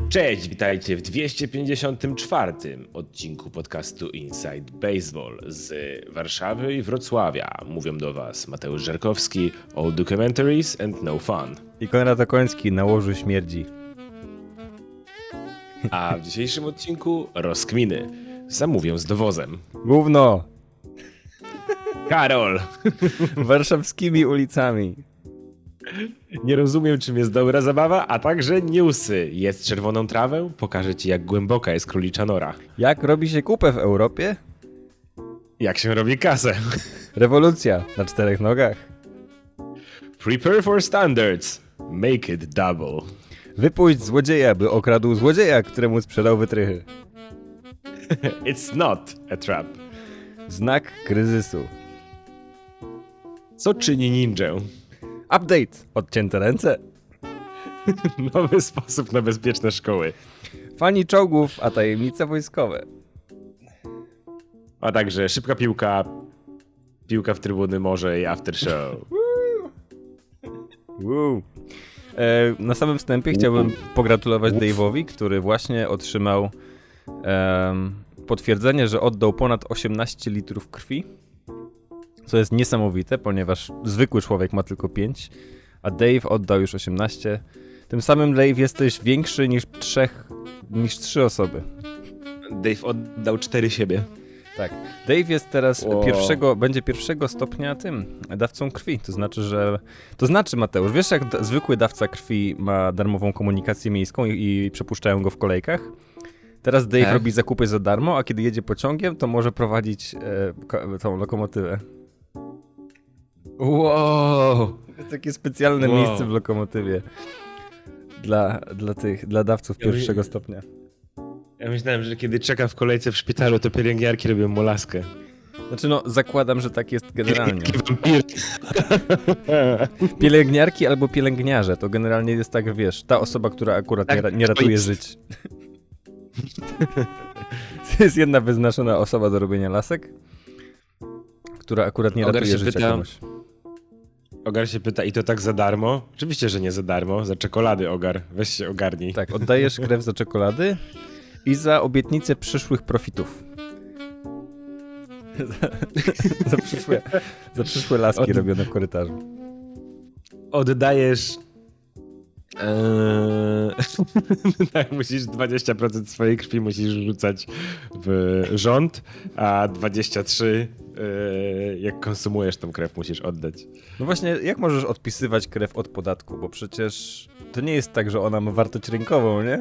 Cześć, witajcie w 254. odcinku podcastu Inside Baseball z Warszawy i Wrocławia. Mówią do Was Mateusz Żarkowski, All Documentaries and No Fun. I Konrad Okoński, na łożu śmierdzi. A w dzisiejszym odcinku rozkminy. Zamówię z dowozem. Gówno! Karol! Warszawskimi ulicami. Nie rozumiem, czym jest dobra zabawa, a także newsy. Jest czerwoną trawę? Pokażę Ci, jak głęboka jest królicza nora. Jak robi się kupę w Europie? Jak się robi kasę? Rewolucja na 4 nogach. Prepare for standards. Make it double. Wypuść złodzieja, by okradł złodzieja, któremu sprzedał wytrychy. It's not a trap. Znak kryzysu. Co czyni ninja? Update. Odcięte ręce. Nowy sposób na bezpieczne szkoły. Fani czołgów, a tajemnice wojskowe. A także szybka piłka, piłka w trybuny morze i after show. Na samym wstępie chciałbym pogratulować Dave'owi, który właśnie otrzymał potwierdzenie, że oddał ponad 18 litrów krwi. Co jest niesamowite, ponieważ zwykły człowiek ma tylko 5, a Dave oddał już 18. Tym samym, Dave, jesteś większy niż 3 osoby. Dave oddał 4 siebie. Tak. Dave jest teraz będzie pierwszego stopnia dawcą krwi. To znaczy, Mateusz, wiesz, jak zwykły dawca krwi ma darmową komunikację miejską i przepuszczają go w kolejkach? Teraz Dave robi zakupy za darmo, a kiedy jedzie pociągiem, to może prowadzić tą lokomotywę. Wow! To jest takie specjalne miejsce w lokomotywie dla dawców pierwszego stopnia. Ja myślałem, że kiedy czeka w kolejce w szpitalu, to pielęgniarki robią molaskę. Znaczy, zakładam, że tak jest generalnie. Pielęgniarki albo pielęgniarze, to generalnie jest tak, wiesz, ta osoba, która akurat nie ratuje żyć. To jest jedna wyznaczona osoba do robienia lasek, która akurat nie ratuje życia komuś. Ogar się pyta, i to tak za darmo? Oczywiście, że nie za darmo, za czekolady, Ogar. Weź się ogarnij. Tak, oddajesz krew za czekolady i za obietnicę przyszłych profitów. za przyszłe laski robione w korytarzu. Oddajesz... tak, musisz 20% swojej krwi musisz rzucać w rząd, a 23% jak konsumujesz tą krew, musisz oddać. No właśnie, jak możesz odpisywać krew od podatku? Bo przecież to nie jest tak, że ona ma wartość rynkową, nie?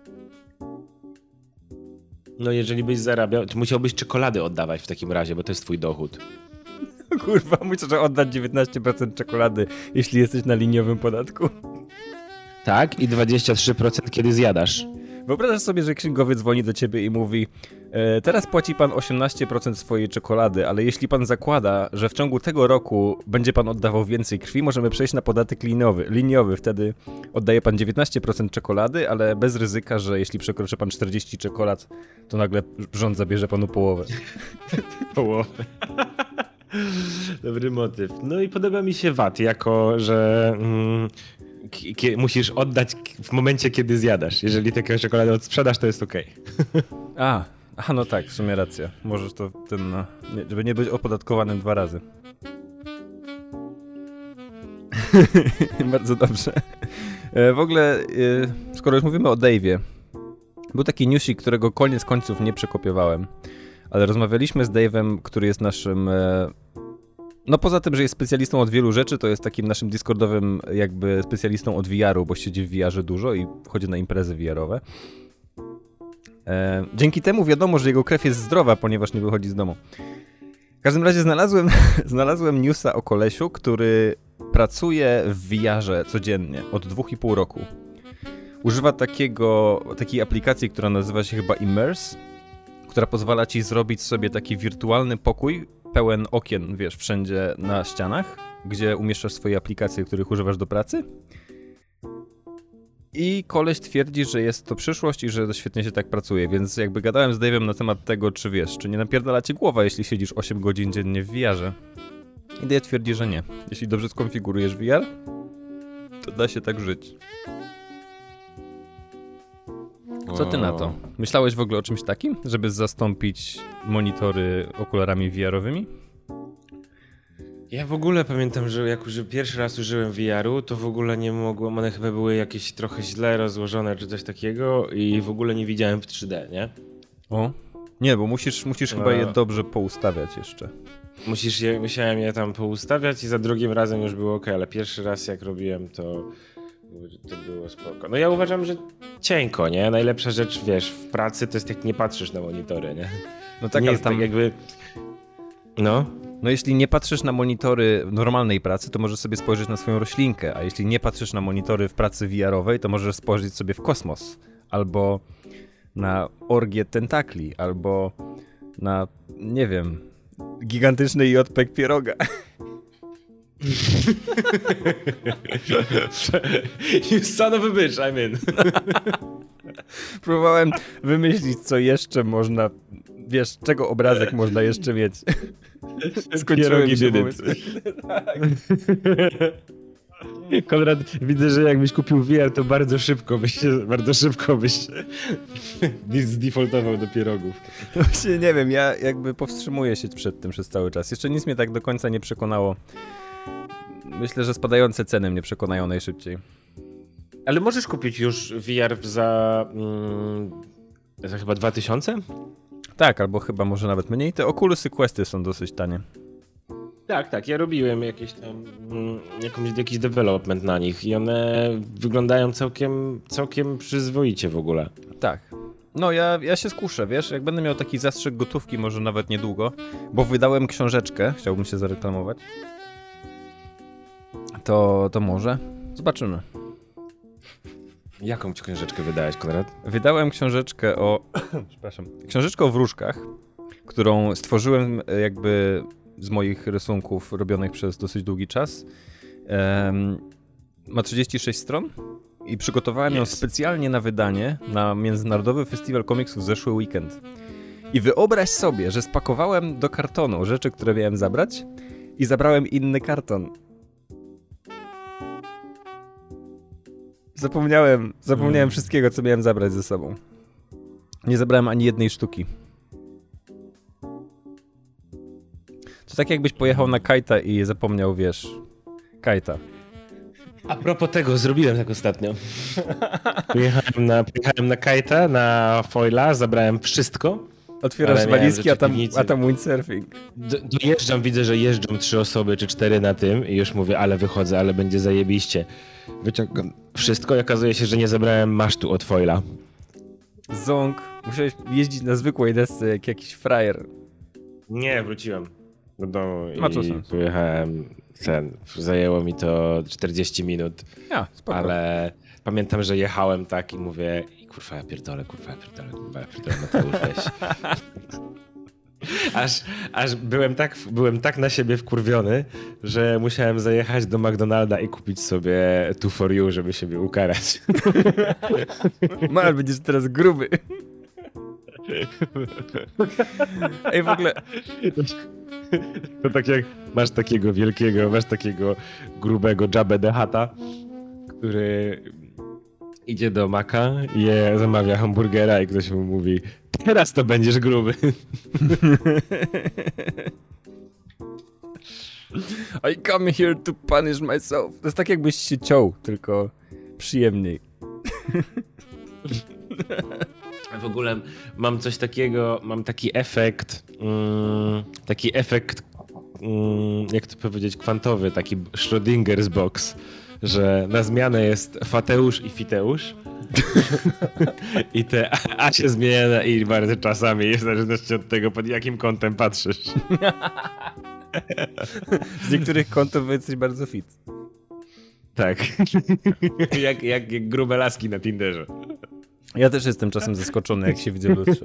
No jeżeli byś zarabiał, to musiałbyś czekolady oddawać w takim razie, bo to jest twój dochód. Kurwa, musisz oddać 19% czekolady, jeśli jesteś na liniowym podatku. Tak, i 23% kiedy zjadasz. Wyobrażasz sobie, że księgowiec dzwoni do ciebie i mówi: teraz płaci pan 18% swojej czekolady, ale jeśli pan zakłada, że w ciągu tego roku będzie pan oddawał więcej krwi, możemy przejść na podatek liniowy. Wtedy oddaje pan 19% czekolady, ale bez ryzyka, że jeśli przekroczy pan 40 czekolad, to nagle rząd zabierze panu połowę. Połowę. Dobry motyw. No i podoba mi się VAT, jako że... musisz oddać w momencie, kiedy zjadasz. Jeżeli taką czekoladę odsprzedasz, to jest okej. Aha, no tak, w sumie racja. Możesz to żeby nie być opodatkowanym 2 razy. Bardzo dobrze. W ogóle, skoro już mówimy o Dave'ie, był taki newsik, którego koniec końców nie przekopiowałem, ale rozmawialiśmy z Dave'em, który jest naszym... No poza tym, że jest specjalistą od wielu rzeczy, to jest takim naszym discordowym jakby specjalistą od VR-u, bo siedzi w VR-ze dużo i chodzi na imprezy VR-owe. Dzięki temu wiadomo, że jego krew jest zdrowa, ponieważ nie wychodzi z domu. W każdym razie znalazłem newsa o kolesiu, który pracuje w VR-ze codziennie od 2,5 roku. Używa takiej aplikacji, która nazywa się chyba Immerse, która pozwala ci zrobić sobie taki wirtualny pokój pełen okien, wiesz, wszędzie na ścianach, gdzie umieszczasz swoje aplikacje, których używasz do pracy. I koleś twierdzi, że jest to przyszłość i że świetnie się tak pracuje, więc jakby gadałem z Dave'em na temat tego, czy wiesz, czy nie napierdala ci głowa, jeśli siedzisz 8 godzin dziennie w VR-ze. I Dave twierdzi, że nie. Jeśli dobrze skonfigurujesz VR, to da się tak żyć. Co ty na to? Myślałeś w ogóle o czymś takim, żeby zastąpić monitory okularami VR-owymi? Ja w ogóle pamiętam, że jak pierwszy raz użyłem VR-u, to w ogóle nie mogłem, one chyba były jakieś trochę źle rozłożone czy coś takiego i w ogóle nie widziałem w 3D, nie? O, nie, bo musisz chyba je dobrze poustawiać jeszcze. Musiałem je tam poustawiać i za drugim razem już było ok, ale pierwszy raz jak robiłem to było spoko. No ja uważam, że cienko, nie? Najlepsza rzecz, wiesz, w pracy to jest jak nie patrzysz na monitory, nie? No tak, nie ale jest tam tak jakby... No. No jeśli nie patrzysz na monitory w normalnej pracy, to możesz sobie spojrzeć na swoją roślinkę, a jeśli nie patrzysz na monitory w pracy VR-owej, to możesz spojrzeć sobie w kosmos, albo na orgię tentakli, albo na, nie wiem, gigantyczny JPEG pieroga. You son of a bitch, I'm in. Próbowałem wymyślić, co jeszcze można, wiesz, czego obrazek można jeszcze mieć. Skończyłem się pomysł. Konrad, widzę, że jakbyś kupił VR, to bardzo szybko byś zdefaultował do pierogów. Właśnie nie wiem, ja jakby powstrzymuję się przed tym przez cały czas. Jeszcze nic mnie tak do końca nie przekonało. Myślę, że spadające ceny mnie przekonają najszybciej. Ale możesz kupić już VR za chyba 2000? Tak, albo chyba może nawet mniej. Te Oculusy Questy są dosyć tanie. Tak, ja robiłem jakiś development na nich i one wyglądają całkiem przyzwoicie w ogóle. Tak. No ja się skuszę, wiesz, jak będę miał taki zastrzyk gotówki, może nawet niedługo, bo wydałem książeczkę, chciałbym się zareklamować. To może. Zobaczymy. Jaką książeczkę wydałeś, Konrad? Wydałem książeczkę książeczkę o wróżkach, którą stworzyłem jakby z moich rysunków robionych przez dosyć długi czas. Ma 36 stron i przygotowałem ją specjalnie na wydanie na Międzynarodowy Festiwal Komiksów zeszły weekend. I wyobraź sobie, że spakowałem do kartonu rzeczy, które miałem zabrać i zabrałem inny karton. Zapomniałem wszystkiego, co miałem zabrać ze sobą. Nie zabrałem ani jednej sztuki. To tak jakbyś pojechał na kajta i zapomniał, wiesz, kajta. A propos tego, zrobiłem tak ostatnio. Pojechałem na kajta, na foila, zabrałem wszystko. Otwierasz walizki, a tam windsurfing. Dojeżdżam, widzę, że jeżdżą 3 osoby czy 4 na tym i już mówię, ale wychodzę, ale będzie zajebiście. Wyciągam wszystko i okazuje się, że nie zabrałem masztu od foila. Ząg, musiałeś jeździć na zwykłej desce jak jakiś frajer. Nie, wróciłem do domu Ma to i sens. pojechałem. Zajęło mi to 40 minut, spoko. ale pamiętam, że jechałem tak i mówię kurwa ja pierdolę, Mateusz, weź. Aż byłem tak na siebie wkurwiony, że musiałem zajechać do McDonalda i kupić sobie 2 for you, żeby siebie ukarać. Mal, będziesz teraz gruby. Ej, w ogóle... To tak jak masz takiego grubego Jabba the Hutta, który idzie do Maka, zamawia hamburgera i ktoś mu mówi, teraz to będziesz gruby. I come here to punish myself. To jest tak jakbyś się ciął, tylko przyjemniej. W ogóle mam coś takiego, mam taki efekt, jak to powiedzieć, kwantowy, taki Schrödinger's box, że na zmianę jest Fateusz i Fiteusz i te A się zmienia na I bardzo czasami, w zależności od tego, pod jakim kątem patrzysz. Z niektórych kątów jesteś bardzo fit. Tak, jak grube laski na Tinderze. Ja też jestem czasem zaskoczony, jak się widzę w lustrze.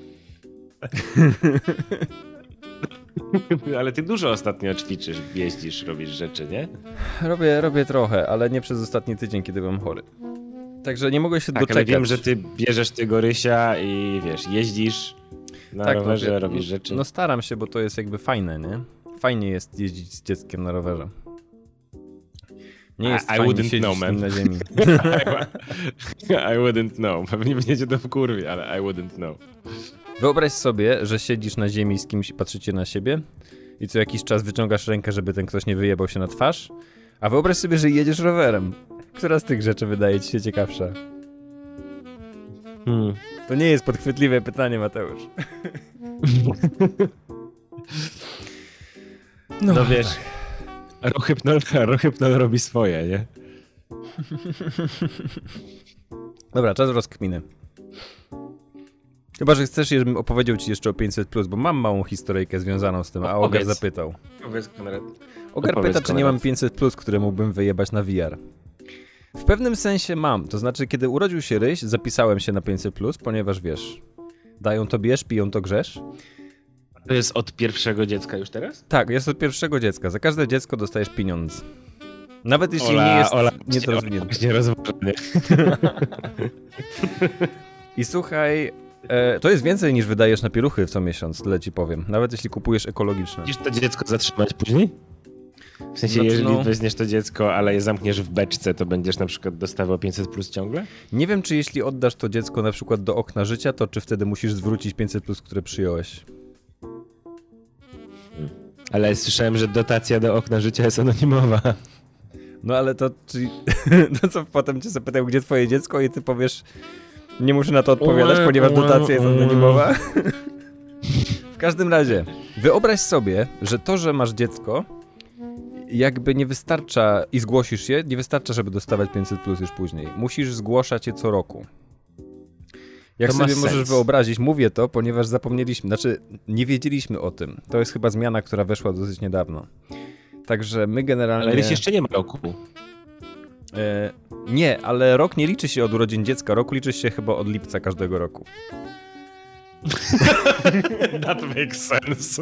Ale ty dużo ostatnio ćwiczysz, jeździsz, robisz rzeczy, nie? Robię trochę, ale nie przez ostatni tydzień, kiedy byłem chory. Także nie mogę się doczekać. Ale wiem, że ty bierzesz tego Rysia i wiesz, jeździsz na rowerze, robisz rzeczy. No staram się, bo to jest jakby fajne, nie? Fajnie jest jeździć z dzieckiem na rowerze. Nie jest I fajnie wouldn't siedzieć know, man. na ziemi. I wouldn't know. Pewnie będziecie to wkurwi, ale I wouldn't know. Wyobraź sobie, że siedzisz na ziemi z kimś i patrzycie na siebie i co jakiś czas wyciągasz rękę, żeby ten ktoś nie wyjebał się na twarz, a wyobraź sobie, że jedziesz rowerem. Która z tych rzeczy wydaje ci się ciekawsza? To nie jest podchwytliwe pytanie, Mateusz. No wiesz, Rohypnol robi swoje, nie? Dobra, czas rozkminy. Chyba, że chcesz, żebym opowiedział ci jeszcze o 500+, bo mam małą historyjkę związaną z tym, a Ogar zapytał. Powiedz, Konrad. Ogar pyta, czy nie mam 500+, które mógłbym wyjebać na VR. W pewnym sensie mam, to znaczy, kiedy urodził się Ryś, zapisałem się na 500+, ponieważ wiesz, dają to bierz, piją to grzesz. To jest od pierwszego dziecka już teraz? Tak, jest od pierwszego dziecka. Za każde dziecko dostajesz pieniądz. Nawet jeśli nie jest niedorozwinięty. Właśnie rozważnie. I słuchaj, to jest więcej niż wydajesz na pieluchy co miesiąc, tyle ci powiem. Nawet jeśli kupujesz ekologiczne. Musisz to dziecko zatrzymać później? W sensie, Znaczy, jeżeli weźmiesz to dziecko, ale je zamkniesz w beczce, to będziesz na przykład dostawał 500+ ciągle? Nie wiem, czy jeśli oddasz to dziecko na przykład do okna życia, to czy wtedy musisz zwrócić 500+, które przyjąłeś. Ale słyszałem, że dotacja do okna życia jest anonimowa. No ale to, czyli, no co potem cię zapytał, gdzie twoje dziecko i ty powiesz, nie muszę na to odpowiadać, ponieważ dotacja jest anonimowa. W każdym razie, wyobraź sobie, że to, że masz dziecko, jakby nie wystarcza i zgłosisz je, nie wystarcza, żeby dostawać 500+ już później. Musisz zgłaszać je co roku. Jak to sobie możesz sens. wyobrazić, mówię to, ponieważ zapomnieliśmy, znaczy nie wiedzieliśmy o tym. To jest chyba zmiana, która weszła dosyć niedawno. Także my generalnie... Ale Ryś jeszcze nie ma roku. Nie, ale rok nie liczy się od urodzin dziecka, rok liczy się chyba od lipca każdego roku. That makes sense.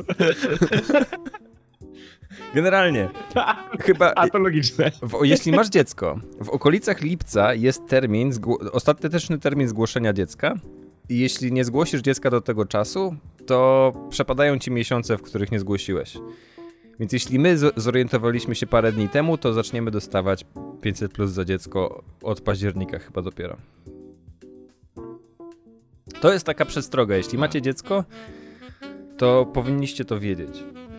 Generalnie. Chyba... A to logiczne. Jeśli masz dziecko, w okolicach lipca jest termin, ostateczny termin zgłoszenia dziecka i jeśli nie zgłosisz dziecka do tego czasu, to przepadają ci miesiące, w których nie zgłosiłeś. Więc jeśli my zorientowaliśmy się parę dni temu, to zaczniemy dostawać 500+ za dziecko od października chyba dopiero. To jest taka przestroga. Jeśli macie dziecko, to powinniście to wiedzieć.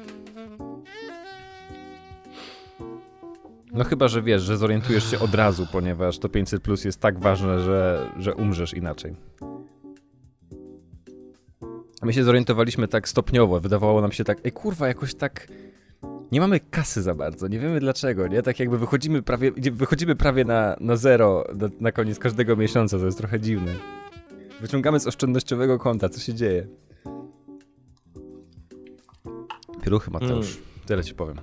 No chyba, że wiesz, że zorientujesz się od razu, ponieważ to 500+ jest tak ważne, że umrzesz inaczej. My się zorientowaliśmy tak stopniowo. Wydawało nam się tak, kurwa, jakoś tak... Nie mamy kasy za bardzo, nie wiemy dlaczego, nie? Tak jakby wychodzimy prawie na zero na koniec każdego miesiąca, to jest trochę dziwne. Wyciągamy z oszczędnościowego konta, co się dzieje? Pieluchy, Mateusz, tyle ci powiem.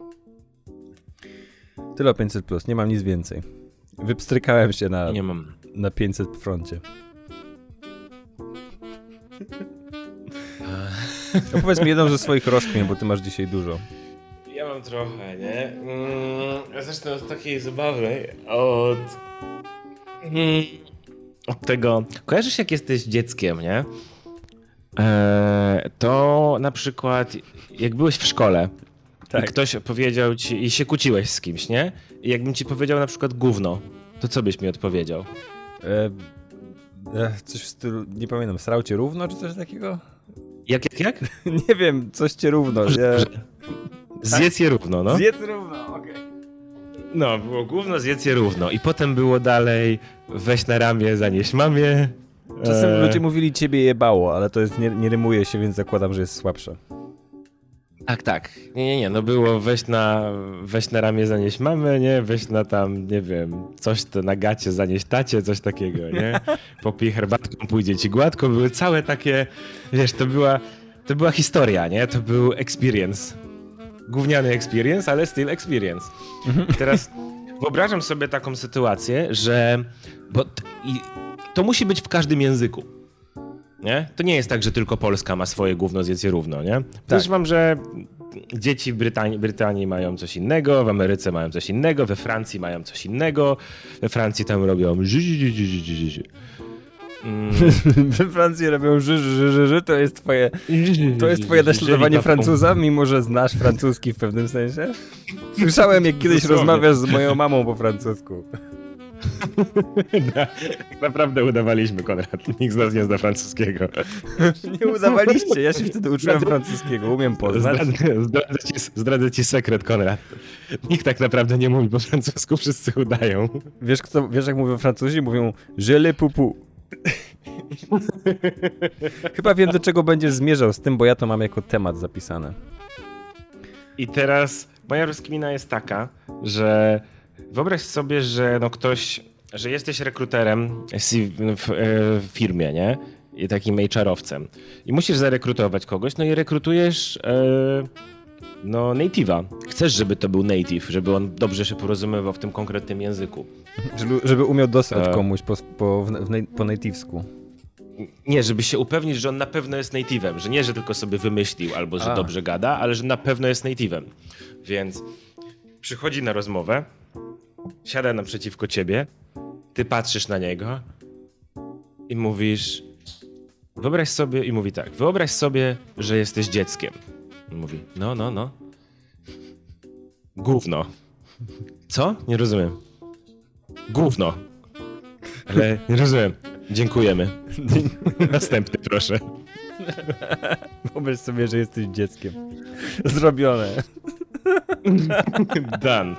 Tyle o 500+, nie mam nic więcej. Wypstrykałem się na 500 w froncie. Opowiedz mi jedną ze swoich rozkmin, bo ty masz dzisiaj dużo. Ja mam trochę, nie? Ja zacznę od takiej zabawnej, od tego... Kojarzysz, jak jesteś dzieckiem, nie? To na przykład, jak byłeś w szkole, tak. I ktoś powiedział ci, i się kłóciłeś z kimś, nie? I jakbym ci powiedział na przykład gówno, to co byś mi odpowiedział? Coś w stylu, nie pamiętam, srał cię równo, czy coś takiego? Jak? Nie wiem, coś cię równo. Zjedz je równo, no. Zjedz równo, okej. No, było gówno, zjedz je równo. I potem było dalej, weź na ramię, zanieś mamie. Czasem ludzie mówili ciebie jebało, ale to jest, nie rymuje się, więc zakładam, że jest słabsze. Tak. Nie, no było weź na ramię, zanieś mamę, nie? Weź na tam, nie wiem, coś to na gacie, zanieś tacie, coś takiego, nie? Popij herbatką, pójdzie ci gładko. Były całe takie, wiesz, to była historia, nie? To był experience. Gówniany experience, ale still experience. I teraz wyobrażam sobie taką sytuację, że... to musi być w każdym języku. Nie? To nie jest tak, że tylko Polska ma swoje gówno, zjedz je równo, nie? Też mam, że dzieci w Brytanii mają coś innego, w Ameryce mają coś innego, we Francji mają coś innego, we Francji tam robią We Francji robią ży, to jest twoje naśladowanie Francuza, mimo że znasz francuski w pewnym sensie? Słyszałem, jak kiedyś rozmawiasz z moją mamą po francusku. Naprawdę udawaliśmy, Konrad. Nikt z nas nie zna francuskiego. Nie udawaliście, ja się wtedy uczyłem francuskiego, umiem poznać. Zdradzę ci sekret, Konrad. Nikt tak naprawdę nie mówi po francusku, wszyscy udają. Wiesz jak mówią Francuzi? Mówią je le pupu. Chyba wiem, do czego będziesz zmierzał z tym, bo ja to mam jako temat zapisane. I teraz moja rozkmina jest taka, że wyobraź sobie, że że jesteś rekruterem w firmie, nie? I takim HR-owcem. I musisz zarekrutować kogoś, no i rekrutujesz native'a. Chcesz, żeby to był native, żeby on dobrze się porozumiewał w tym konkretnym języku. Żeby umiał dostać komuś po native'sku. Nie, żeby się upewnić, że on na pewno jest native'em, że nie, że tylko sobie wymyślił albo że dobrze gada, ale że na pewno jest native'em. Więc przychodzi na rozmowę, siada naprzeciwko ciebie, ty patrzysz na niego i mówisz, wyobraź sobie, że jesteś dzieckiem. I mówi, no. Gówno. Co? Nie rozumiem. Gówno. Ale nie rozumiem. Dziękujemy. Następny, proszę. Wyobraź sobie, że jesteś dzieckiem. Zrobione. Done.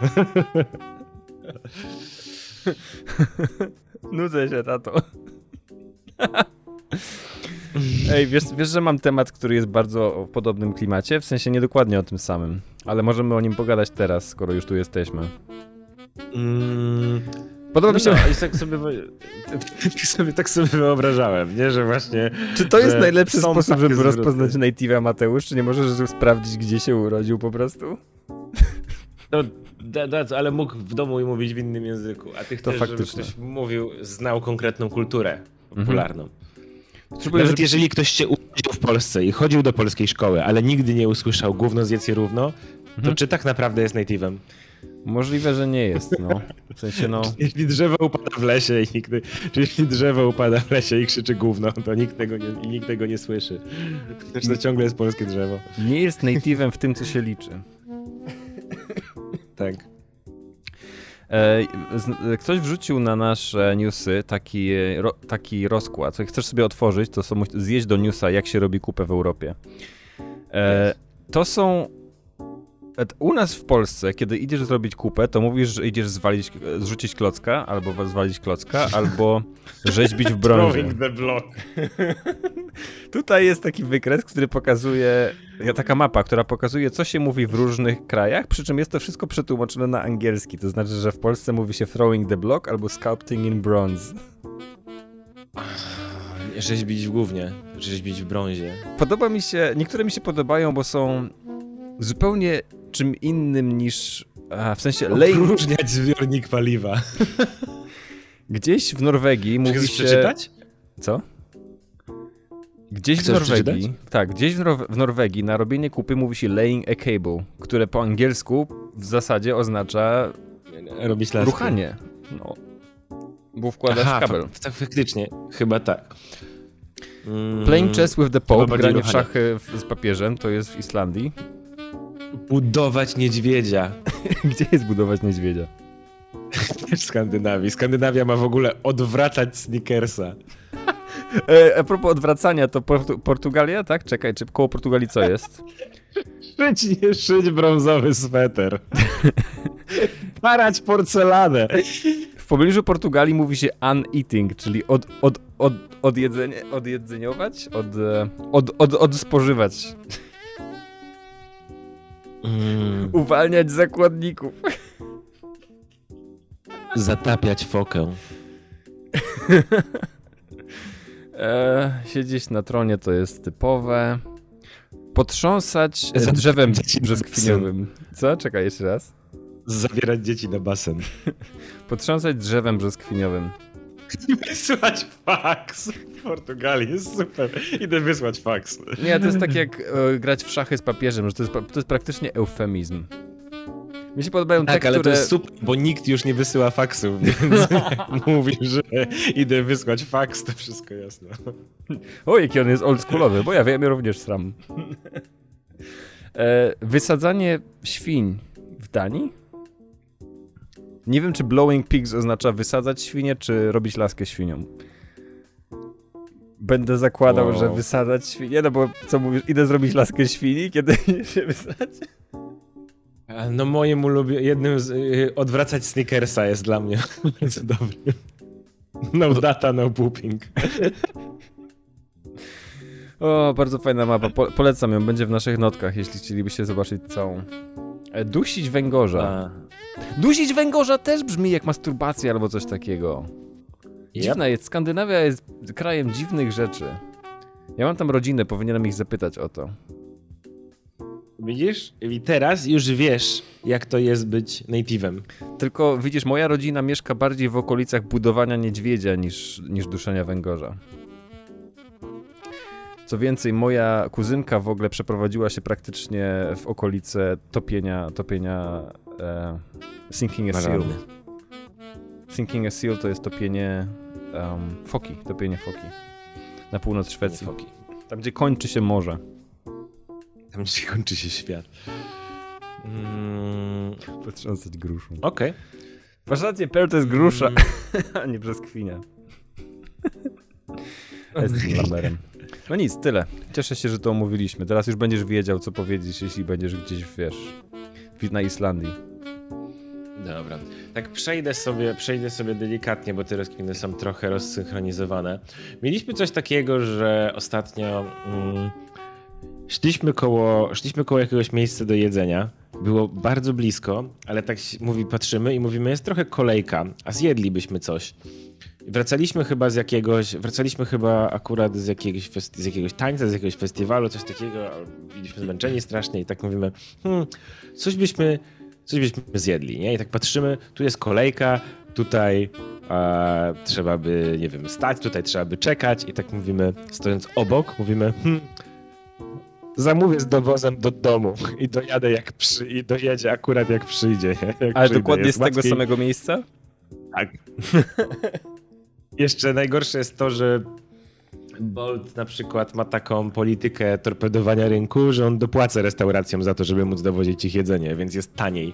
Nudzę się, tato. Ej, wiesz, że mam temat, który jest bardzo w podobnym klimacie? W sensie nie dokładnie o tym samym. Ale możemy o nim pogadać teraz, skoro już tu jesteśmy. Podoba mi się... tak sobie wyobrażałem, nie? Że właśnie... Czy to jest najlepszy sposób, żeby rozpoznać native'a, Mateusz? Czy nie możesz sprawdzić, gdzie się urodził po prostu? No, ale mógł w domu mówić w innym języku, a ty chcesz, żeby ktoś znał konkretną kulturę popularną. Nawet jeżeli ktoś się urodził w Polsce i chodził do polskiej szkoły, ale nigdy nie usłyszał gówno zjedz je równo, to czy tak naprawdę jest native'em? Możliwe, że nie jest, no. W sensie, no... Jeśli drzewo upada w lesie i krzyczy gówno, to nikt tego nie słyszy. To ciągle jest polskie drzewo. Nie jest native'em w tym, co się liczy. Tak. Ktoś wrzucił na nasze newsy taki rozkład. Chcesz sobie otworzyć, to zjeść do newsa, jak się robi kupę w Europie. To są... U nas w Polsce, kiedy idziesz zrobić kupę, to mówisz, że idziesz zrzucić klocka, albo zwalić klocka, albo rzeźbić w brązie. Throwing the block. Tutaj jest taki wykres, który pokazuje, taka mapa, która pokazuje, co się mówi w różnych krajach, przy czym jest to wszystko przetłumaczone na angielski. To znaczy, że w Polsce mówi się throwing the block albo sculpting in bronze. Rzeźbić w gównie, rzeźbić w brązie. Niektóre mi się podobają, bo są zupełnie czym innym niż... w sensie... Odróżniać zbiornik paliwa. Gdzieś w Norwegii mówi się... przeczytać? Co? Gdzieś w Norwegii... Tak, gdzieś w Norwegii na robienie kupy mówi się laying a cable, które po angielsku w zasadzie oznacza... Robić laskę. Ruchanie. No. Bo wkładasz kabel. Tak, faktycznie. Chyba tak. Playing chess with the Pope, granie w szachy z papieżem, to jest w Islandii. Budować niedźwiedzia. Gdzie jest budować niedźwiedzia? Też w Skandynawii. Skandynawia ma w ogóle odwracać Snickersa. A propos odwracania, to Portugalia, tak? Czekaj, czy koło Portugalii co jest? Szyć brązowy sweter. Parać porcelanę. W pobliżu Portugalii mówi się uneating, czyli odjedzeniować, odspożywać. Uwalniać zakładników. Zatapiać fokę. Siedzieć na tronie to jest typowe. Potrząsać drzewem brzoskwiniowym. Co? Czekaj, jeszcze raz. Zabierać dzieci na basen. Potrząsać drzewem brzoskwiniowym. Wysłać faks. W Portugalii jest super. Idę wysłać faks. Nie, to jest tak jak grać w szachy z papieżem, że to jest praktycznie eufemizm. Mi się podobają Tak, te, ale które... to jest super, bo nikt już nie wysyła faksów, więc jak mówisz, że idę wysłać faks, to wszystko jasne. O, jaki on jest oldschoolowy, bo ja wiem, ja również sram. Wysadzanie świń w Danii? Nie wiem, czy blowing pigs oznacza wysadzać świnie, czy robić laskę świniom. Będę zakładał, że wysadzać świnie, no bo co mówisz, idę zrobić laskę świni, kiedy się wysadzi? No moim jednym z... odwracać Snickersa jest dla mnie bardzo dobry. No data, no pooping. O, bardzo fajna mapa, polecam ją, będzie w naszych notkach, jeśli chcielibyście zobaczyć całą. Dusić węgorza. Dusić węgorza też brzmi jak masturbacja albo coś takiego. Dziwna jest, Skandynawia jest krajem dziwnych rzeczy. Ja mam tam rodzinę, powinienem ich zapytać o to. Widzisz? I teraz już wiesz, jak to jest być native'em. Tylko widzisz, moja rodzina mieszka bardziej w okolicach budowania niedźwiedzia niż duszenia węgorza. Co więcej, moja kuzynka w ogóle przeprowadziła się praktycznie w okolice topienia Sinking a Seal. Sinking a Seal to jest topienie foki, na północ Szwecji. Foki. Tam, gdzie kończy się morze. Tam, gdzie kończy się świat. Potrząsać gruszą. Okej. Masz rację, Pearl to jest grusza, a nie brzoskwinia. Z tym lamerem. No nic, tyle. Cieszę się, że to omówiliśmy. Teraz już będziesz wiedział, co powiedzieć, jeśli będziesz gdzieś, wiesz, na Islandii. Dobra. Tak przejdę sobie delikatnie, bo te rozkminy są trochę rozsynchronizowane. Mieliśmy coś takiego, że ostatnio szliśmy koło jakiegoś miejsca do jedzenia. Było bardzo blisko, ale tak patrzymy i mówimy, jest trochę kolejka, a zjedlibyśmy coś. Wracaliśmy chyba akurat z jakiegoś tańca, z jakiegoś festiwalu, coś takiego, byliśmy zmęczeni strasznie i tak mówimy, coś byśmy zjedli, nie? I tak patrzymy, tu jest kolejka, tutaj trzeba by, nie wiem, stać, tutaj trzeba by czekać i tak mówimy, stojąc obok, mówimy, zamówię z dowozem do domu i dojadę i dojedzie akurat jak przyjdzie. Ale dokładnie z tego samego miejsca? Tak. Jeszcze najgorsze jest to, że Bolt na przykład ma taką politykę torpedowania rynku, że on dopłaca restauracjom za to, żeby móc dowozić ich jedzenie, więc jest taniej.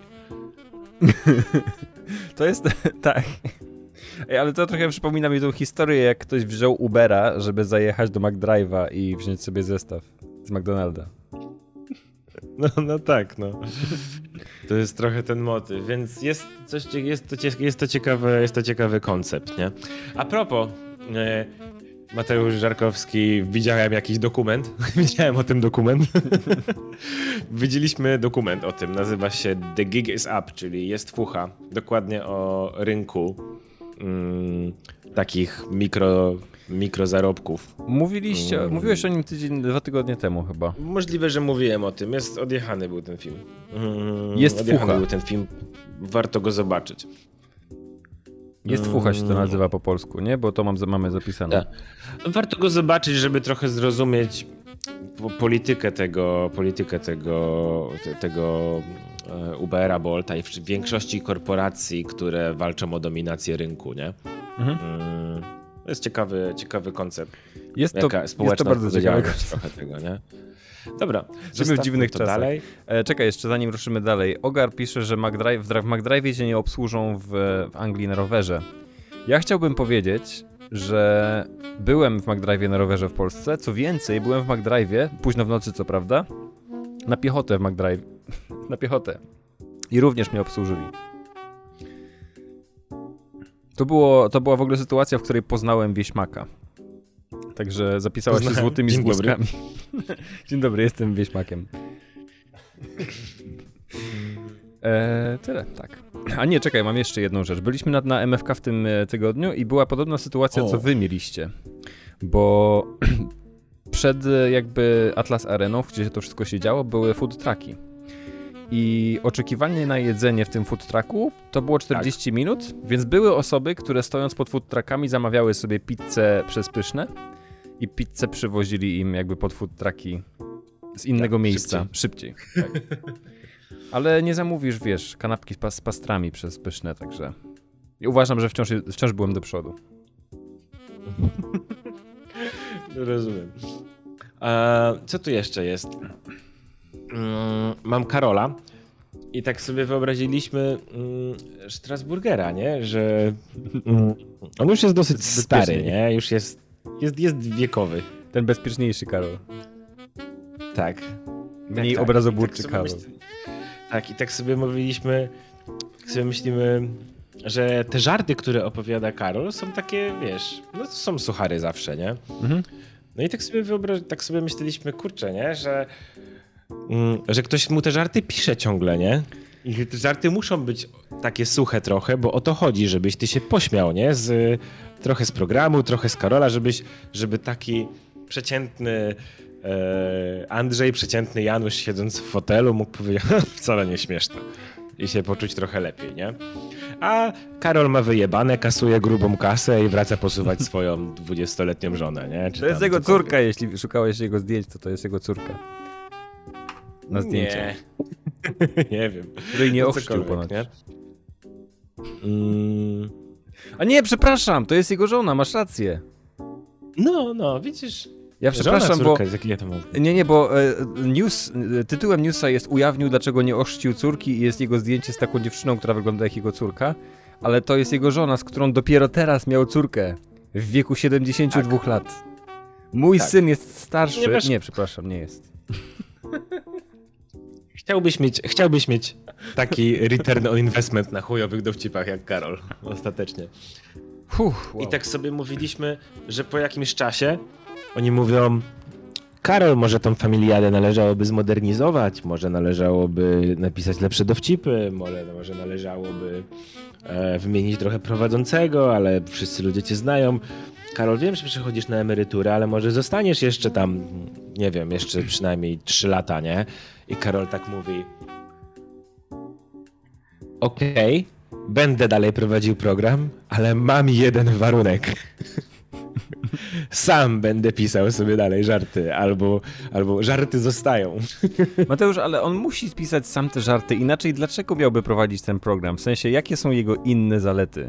To jest... tak. Ej, ale to trochę przypomina mi tą historię, jak ktoś wziął Ubera, żeby zajechać do McDrive'a i wziąć sobie zestaw z McDonalda. No tak, no. To jest trochę ten motyw, więc jest to ciekawy koncept, nie? A propos, Mateusz Żarkowski, widziałem jakiś dokument, widziałem o tym dokument. Widzieliśmy dokument o tym, nazywa się The Gig is Up, czyli jest fucha, dokładnie o rynku takich mikrozarobków. Mówiłeś o nim tydzień, 2 tygodnie temu chyba. Możliwe, że mówiłem o tym. Odjechany był ten film. Jest odjechany fucha. był ten film. Warto go zobaczyć. Jest fucha się to nazywa po polsku, nie? Bo to mamy zapisane. Tak. Warto go zobaczyć, żeby trochę zrozumieć politykę tego Ubera, Bolta i większości korporacji, które walczą o dominację rynku, nie? To jest ciekawy koncept. Jest to bardzo ciekawe trochę tego, nie? Dobra, żyjemy w dziwnych czasach. Dalej. Czekaj, jeszcze zanim ruszymy dalej. Ogar pisze, że w McDrive'ie cię nie obsłużą w Anglii na rowerze. Ja chciałbym powiedzieć, że byłem w McDrive'ie na rowerze w Polsce. Co więcej, byłem w McDrive'ie, późno w nocy co prawda, na piechotę w McDrive. Na piechotę. I również mnie obsłużyli. To była w ogóle sytuacja, w której poznałem wieśmaka. Także zapisała się złotymi zgłoskami. Dzień dobry, jestem wieśmakiem. Tyle, tak. A nie, czekaj, mam jeszcze jedną rzecz. Byliśmy na MFK w tym tygodniu i była podobna sytuacja, co wy mieliście. Bo przed jakby Atlas Areną, gdzie to wszystko się działo, były food trucki. I oczekiwanie na jedzenie w tym food trucku to było 40 minut, więc były osoby, które stojąc pod food truckami zamawiały sobie pizzę przez Pyszne i pizzę przywozili im jakby pod food trucki z innego miejsca. Szybciej. Tak. Ale nie zamówisz, wiesz, kanapki z pastrami przez pyszne, także... I uważam, że wciąż byłem do przodu. Rozumiem. A co tu jeszcze jest? Mam Karola i tak sobie wyobraziliśmy Strasburgera, nie? Że on już jest dosyć stary, nie? Już jest wiekowy. Ten bezpieczniejszy Karol. Tak. Mniej tak. obrazoburczy tak Karol. Tak, i tak sobie myślimy, że te żarty, które opowiada Karol, są takie, wiesz, no to są suchary zawsze, nie? Mhm. No i tak sobie myśleliśmy, kurczę, nie? Że ktoś mu te żarty pisze ciągle, nie? I te żarty muszą być takie suche trochę, bo o to chodzi, żebyś ty się pośmiał, nie? Trochę z programu, trochę z Karola, żeby taki przeciętny Andrzej, przeciętny Janusz siedząc w fotelu mógł powiedzieć, wcale nie śmieszne. I się poczuć trochę lepiej, nie? A Karol ma wyjebane, kasuje grubą kasę i wraca posuwać swoją 20-letnią żonę, nie? To jest jego córka, jeśli szukałeś jego zdjęć, to jest jego córka. Na zdjęciu. Nie. Nie wiem. Której nie ochrzcił ponad. Nie? A nie, przepraszam, to jest jego żona, masz rację. No, widzisz. Ja przepraszam, bo... Jak to mówię? Nie, bo tytułem newsa jest ujawnił, dlaczego nie ochrzcił córki i jest jego zdjęcie z taką dziewczyną, która wygląda jak jego córka, ale to jest jego żona, z którą dopiero teraz miał córkę w wieku 72 lat. Mój syn jest starszy... Nie, przepraszam, nie jest. Chciałbyś mieć taki return on investment na chujowych dowcipach jak Karol, ostatecznie. Wow. I tak sobie mówiliśmy, że po jakimś czasie oni mówią, Karol, może tą familiadę należałoby zmodernizować, może należałoby napisać lepsze dowcipy, może należałoby wymienić trochę prowadzącego, ale wszyscy ludzie cię znają. Karol, wiem, że przechodzisz na emeryturę, ale może zostaniesz jeszcze tam, nie wiem, jeszcze przynajmniej 3 lata, nie? I Karol tak mówi, okej, będę dalej prowadził program, ale mam jeden warunek. Sam będę pisał sobie dalej żarty, albo żarty zostają. Mateusz, ale on musi spisać sam te żarty, inaczej dlaczego miałby prowadzić ten program? W sensie, jakie są jego inne zalety?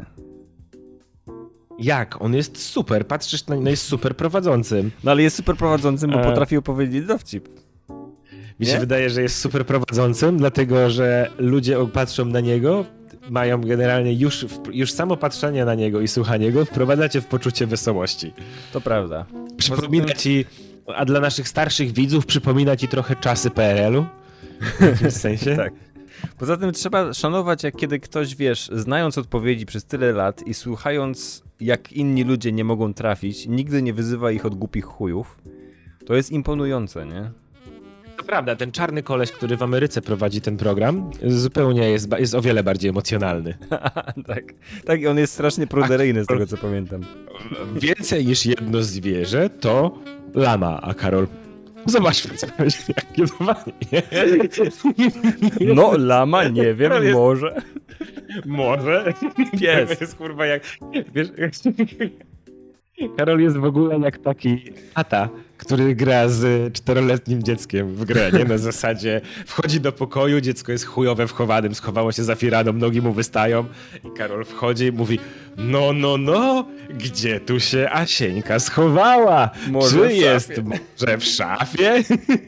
Jak? On jest super, patrzysz na niego, jest super prowadzącym. No ale jest super prowadzącym, bo potrafi opowiedzieć dowcip. Mi się wydaje, że jest super prowadzącym, dlatego że ludzie patrzą na niego, mają generalnie już samo patrzenie na niego i słuchanie go wprowadza cię w poczucie wesołości. To prawda. Przypomina ci, a dla naszych starszych widzów przypomina ci trochę czasy PRL-u? W jakimś sensie? Tak. Poza tym trzeba szanować, jak kiedy ktoś, wiesz, znając odpowiedzi przez tyle lat i słuchając, jak inni ludzie nie mogą trafić, nigdy nie wyzywa ich od głupich chujów. To jest imponujące, nie? To prawda, ten czarny koleś, który w Ameryce prowadzi ten program, zupełnie jest o wiele bardziej emocjonalny. Tak, i on jest strasznie pruderyjny z tego, co pamiętam. Więcej niż jedno zwierzę to lama, a Karol... Zobacz, jakie zobaczenie. No, lama, nie wiem, może. Może. Pies. Jest kurwa jak... Wiesz, Karol jest w ogóle jak taki tata, który gra z 4-letnim dzieckiem w grę, nie? Na zasadzie wchodzi do pokoju, dziecko jest chujowe wchowanym, schowało się za firaną, nogi mu wystają i Karol wchodzi i mówi no, gdzie tu się Asieńka schowała? Może czy jest może w szafie?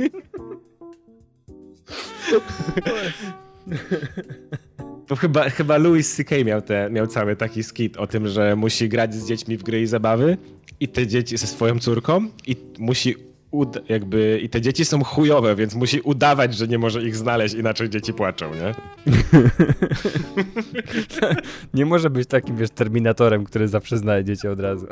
To chyba Louis C.K. miał cały taki skit o tym, że musi grać z dziećmi w gry i zabawy i te dzieci ze swoją córką i musi i te dzieci są chujowe, więc musi udawać, że nie może ich znaleźć, inaczej dzieci płaczą, nie? Nie może być takim, wiesz, terminatorem, który zawsze znajdzie cię od razu.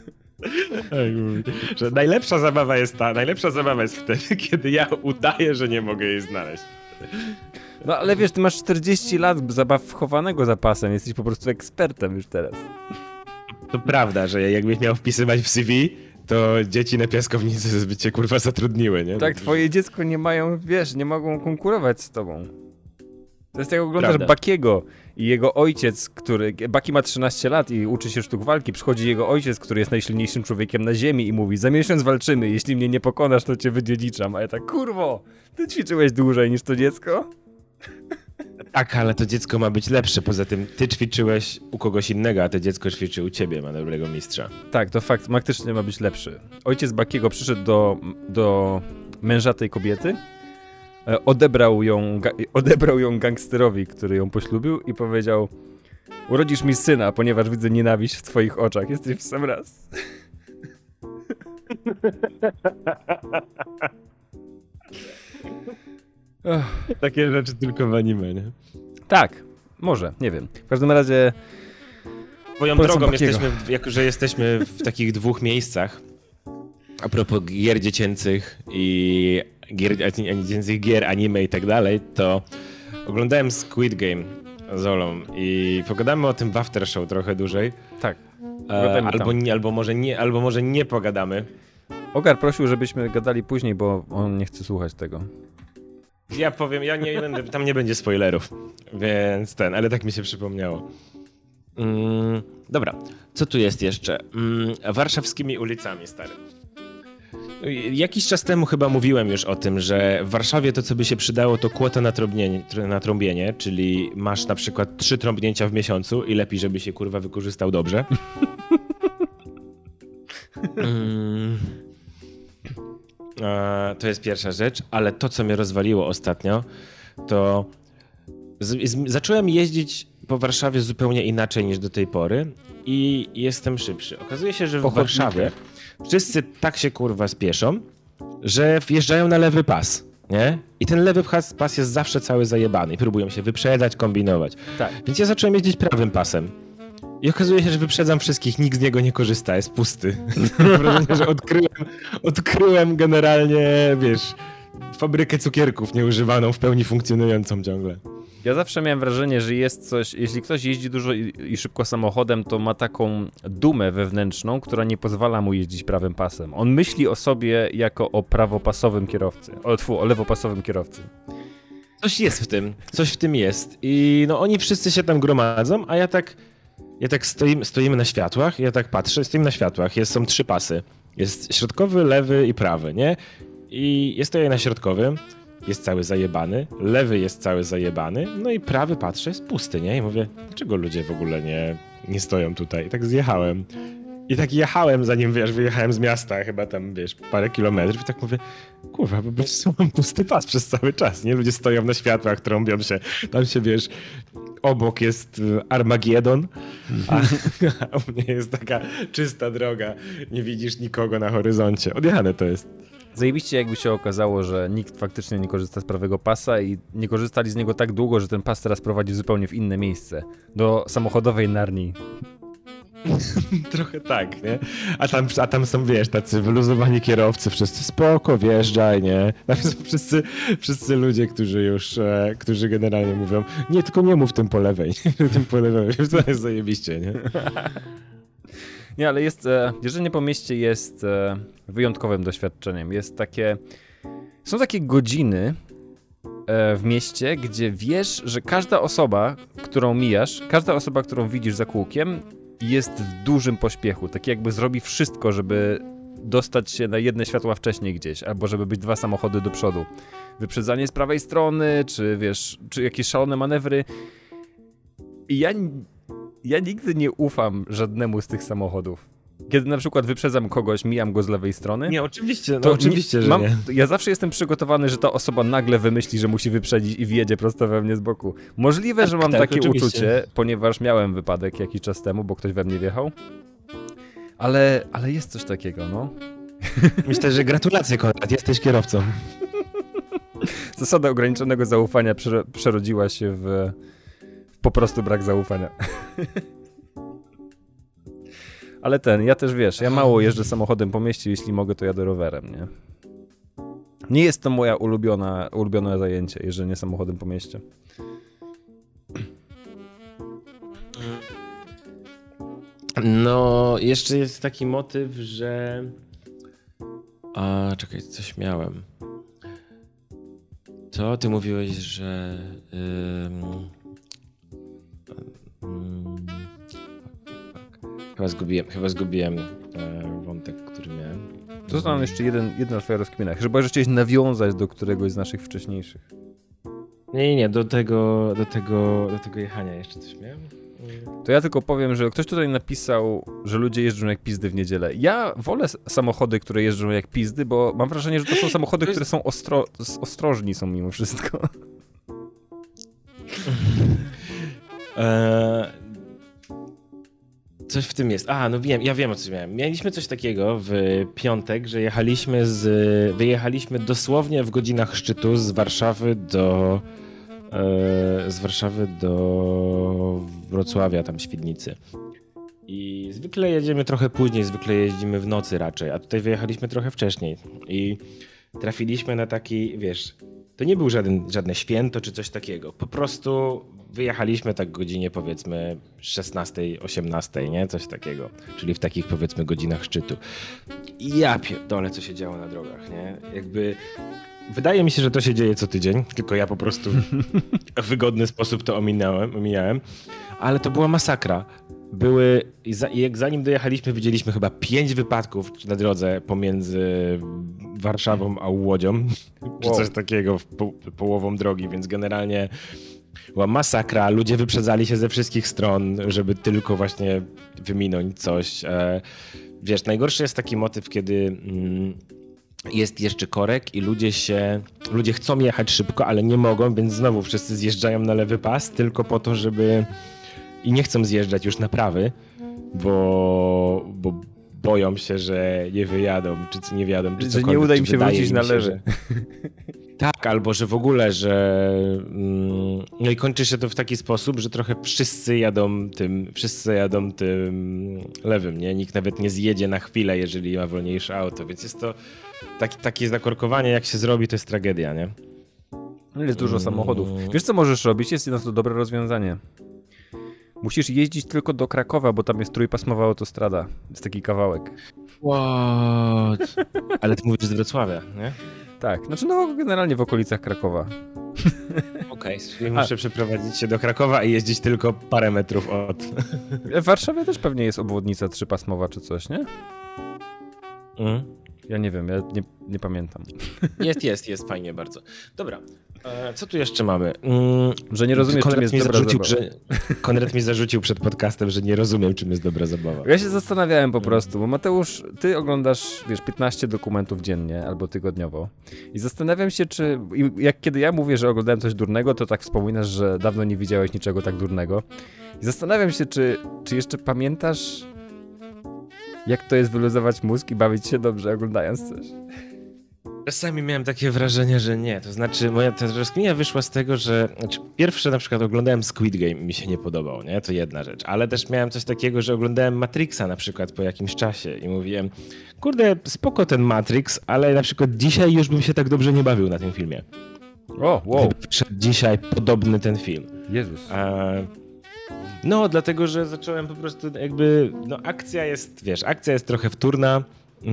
Że najlepsza zabawa jest wtedy, kiedy ja udaję, że nie mogę jej znaleźć. No ale wiesz, ty masz 40 lat zabaw wchowanego za pasem, jesteś po prostu ekspertem już teraz. To prawda, że jakbyś miał wpisywać w CV, to dzieci na piaskownicy by cię kurwa zatrudniły, nie? Tak, twoje dziecko nie mają, wiesz, nie mogą konkurować z tobą. To jest jak oglądasz Buckiego i jego ojciec, Bucky ma 13 lat i uczy się sztuk walki, przychodzi jego ojciec, który jest najsilniejszym człowiekiem na ziemi i mówi, za miesiąc walczymy, jeśli mnie nie pokonasz, to cię wydziedziczam. A ja tak, kurwo, ty ćwiczyłeś dłużej niż to dziecko? Tak, ale to dziecko ma być lepsze. Poza tym ty ćwiczyłeś u kogoś innego, a to dziecko ćwiczy u ciebie, ma dobrego mistrza. Tak, to fakt, faktycznie ma być lepszy. Ojciec Bakiego przyszedł do męża tej kobiety, odebrał ją gangsterowi, który ją poślubił i powiedział: urodzisz mi syna, ponieważ widzę nienawiść w twoich oczach. Jesteś w sam raz. Takie rzeczy tylko w anime, nie? Tak, może, nie wiem. W każdym razie... Swoją drogą, jako że jesteśmy w takich dwóch miejscach, a propos gier dziecięcych i gier anime i tak dalej, to oglądałem Squid Game z Olą i pogadamy o tym w After Show trochę dłużej. Tak. Albo może nie pogadamy. Ogar prosił, żebyśmy gadali później, bo on nie chce słuchać tego. Ja powiem, ja nie będę, tam nie będzie spoilerów, więc ale tak mi się przypomniało. Dobra, co tu jest jeszcze? Warszawskimi ulicami, stary. Jakiś czas temu chyba mówiłem już o tym, że w Warszawie to, co by się przydało, to kwota na trąbienie, czyli masz na przykład 3 trąbnięcia w miesiącu i lepiej, żeby się kurwa wykorzystał dobrze. To jest pierwsza rzecz, ale to, co mnie rozwaliło ostatnio, to zacząłem jeździć po Warszawie zupełnie inaczej niż do tej pory i jestem szybszy. Okazuje się, że w Warszawie wszyscy tak się kurwa spieszą, że wjeżdżają na lewy pas, nie? I ten lewy pas jest zawsze cały zajebany i próbują się wyprzedzać, kombinować. Tak. Więc ja zacząłem jeździć prawym pasem. I okazuje się, że wyprzedzam wszystkich, nikt z niego nie korzysta, jest pusty. Mam wrażenie, że odkryłem generalnie, wiesz, fabrykę cukierków nieużywaną, w pełni funkcjonującą ciągle. Ja zawsze miałem wrażenie, że jest coś, jeśli ktoś jeździ dużo i szybko samochodem, to ma taką dumę wewnętrzną, która nie pozwala mu jeździć prawym pasem. On myśli o sobie jako o prawopasowym kierowcy, o lewopasowym kierowcy. Coś w tym jest. I no oni wszyscy się tam gromadzą, a ja tak stoimy na światłach, ja tak patrzę, stoimy na światłach, są 3 pasy. Jest środkowy, lewy i prawy, nie? I ja stoję na środkowym, jest cały zajebany, lewy jest cały zajebany, no i prawy patrzę, jest pusty, nie? I mówię, dlaczego ludzie w ogóle nie stoją tutaj? I tak zjechałem. I tak jechałem, zanim, wiesz, wyjechałem z miasta, chyba tam, wiesz, parę kilometrów i tak mówię, kurwa, po prostu mam pusty pas przez cały czas, nie? Ludzie stoją na światłach, trąbią się, tam się, wiesz, obok jest Armagedon, a u mnie jest taka czysta droga, nie widzisz nikogo na horyzoncie. Odjechane to jest. Zajebiście, jakby się okazało, że nikt faktycznie nie korzysta z prawego pasa i nie korzystali z niego tak długo, że ten pas teraz prowadzi zupełnie w inne miejsce, do samochodowej Narni. Trochę tak, nie? A tam są, wiesz, tacy wyluzowani kierowcy, wszyscy spoko, wjeżdżaj, nie? Tam są wszyscy ludzie, którzy generalnie mówią, nie, tylko nie mów tym po lewej, tym po lewej, to jest zajebiście, nie? Nie, ale jeżdżenie po mieście jest wyjątkowym doświadczeniem. Są takie godziny w mieście, gdzie wiesz, że każda osoba, którą mijasz, każda osoba, którą widzisz za kółkiem, jest w dużym pośpiechu. Tak jakby zrobi wszystko, żeby dostać się na jedne światła wcześniej gdzieś, albo żeby być 2 samochody do przodu. Wyprzedzanie z prawej strony, czy jakieś szalone manewry. I ja nigdy nie ufam żadnemu z tych samochodów. Kiedy na przykład wyprzedzam kogoś, mijam go z lewej strony. Nie, oczywiście, no oczywiście, że nie. Ja zawsze jestem przygotowany, że ta osoba nagle wymyśli, że musi wyprzedzić i wjedzie prosto we mnie z boku. Możliwe, że mam takie oczywiście uczucie, ponieważ miałem wypadek jakiś czas temu, bo ktoś we mnie wjechał. Ale jest coś takiego, no. Myślę, że gratulacje, Konrad, jesteś kierowcą. Zasada ograniczonego zaufania przerodziła się w po prostu brak zaufania. Ale ja też, wiesz, ja mało jeżdżę samochodem po mieście, jeśli mogę, to jadę rowerem, nie? Nie jest to moja ulubione zajęcie, jeżdżenie samochodem po mieście. No, jeszcze jest taki motyw, że... czekaj, coś miałem. To ty mówiłeś, że... Chyba zgubiłem wątek, który miałem. To tam jeszcze jedna twoja rozkmina. Chyba, że chciałeś nawiązać do któregoś z naszych wcześniejszych. Nie, do tego jechania jeszcze coś miałem. To ja tylko powiem, że ktoś tutaj napisał, że ludzie jeżdżą jak pizdy w niedzielę. Ja wolę samochody, które jeżdżą jak pizdy, bo mam wrażenie, że to są samochody, które są ostrożni są mimo wszystko. Coś w tym jest. No wiem, ja wiem o co miałem. Mieliśmy coś takiego w piątek, że wyjechaliśmy dosłownie w godzinach szczytu z Warszawy do Wrocławia, tam Świdnicy. I zwykle jedziemy trochę później, zwykle jeździmy w nocy raczej, a tutaj wyjechaliśmy trochę wcześniej. I trafiliśmy na taki, wiesz, to nie był żadne święto czy coś takiego. Po prostu wyjechaliśmy tak godzinie powiedzmy 16, 18, nie? Coś takiego. Czyli w takich powiedzmy godzinach szczytu. I ja pierdolę, co się działo na drogach, nie? Jakby wydaje mi się, że to się dzieje co tydzień, tylko ja po prostu w wygodny sposób to omijałem. Ale to była masakra. Zanim dojechaliśmy, widzieliśmy chyba 5 wypadków na drodze pomiędzy Warszawą a Łodzią, czy coś takiego połową drogi, więc generalnie była masakra. Ludzie wyprzedzali się ze wszystkich stron, żeby tylko właśnie wyminąć coś. Wiesz, najgorszy jest taki motyw, kiedy jest jeszcze korek i ludzie chcą jechać szybko, ale nie mogą, więc znowu wszyscy zjeżdżają na lewy pas tylko po to, żeby... I nie chcą zjeżdżać już na prawy, bo boją się, że nie wyjadą, czy nie wjadą, czy że nie uda im się wrócić na lewy. Tak, albo że w ogóle, że... No i kończy się to w taki sposób, że trochę wszyscy jadą tym lewym, nie? Nikt nawet nie zjedzie na chwilę, jeżeli ma wolniejsze auto, więc jest to takie zakorkowanie, jak się zrobi, to jest tragedia, nie? Jest dużo samochodów. Wiesz, co możesz robić? Jest jedno to dobre rozwiązanie. Musisz jeździć tylko do Krakowa, bo tam jest trójpasmowa autostrada. Jest taki kawałek. What? Ale ty mówisz z Wrocławia, nie? Tak, znaczy no generalnie w okolicach Krakowa. Okej, czyli muszę przeprowadzić się do Krakowa i jeździć tylko parę metrów od... W Warszawie też pewnie jest obwodnica trzypasmowa czy coś, nie? Ja nie wiem, ja nie pamiętam. Jest, fajnie bardzo. Dobra, co tu jeszcze mamy? Że nie rozumiesz, czym jest dobra zabawa. Konrad mi zarzucił przed podcastem, że nie rozumiem, czym jest dobra zabawa. Ja się zastanawiałem po prostu, bo Mateusz, ty oglądasz, wiesz, 15 dokumentów dziennie albo tygodniowo i zastanawiam się, kiedy ja mówię, że oglądałem coś durnego, to tak wspominasz, że dawno nie widziałeś niczego tak durnego. I zastanawiam się, czy jeszcze pamiętasz, jak to jest wyluzować mózg i bawić się dobrze oglądając coś. Czasami miałem takie wrażenie, że nie. To znaczy moja ta rozkmina wyszła z tego, że pierwsze na przykład oglądałem Squid Game i mi się nie podobał, nie? To jedna rzecz. Ale też miałem coś takiego, że oglądałem Matrixa na przykład po jakimś czasie i mówiłem, kurde, spoko ten Matrix, ale na przykład dzisiaj już bym się tak dobrze nie bawił na tym filmie. O, wow. Gdyby wyszedł dzisiaj podobny ten film. Jezus. No, dlatego, że zacząłem po prostu jakby, no akcja jest trochę wtórna.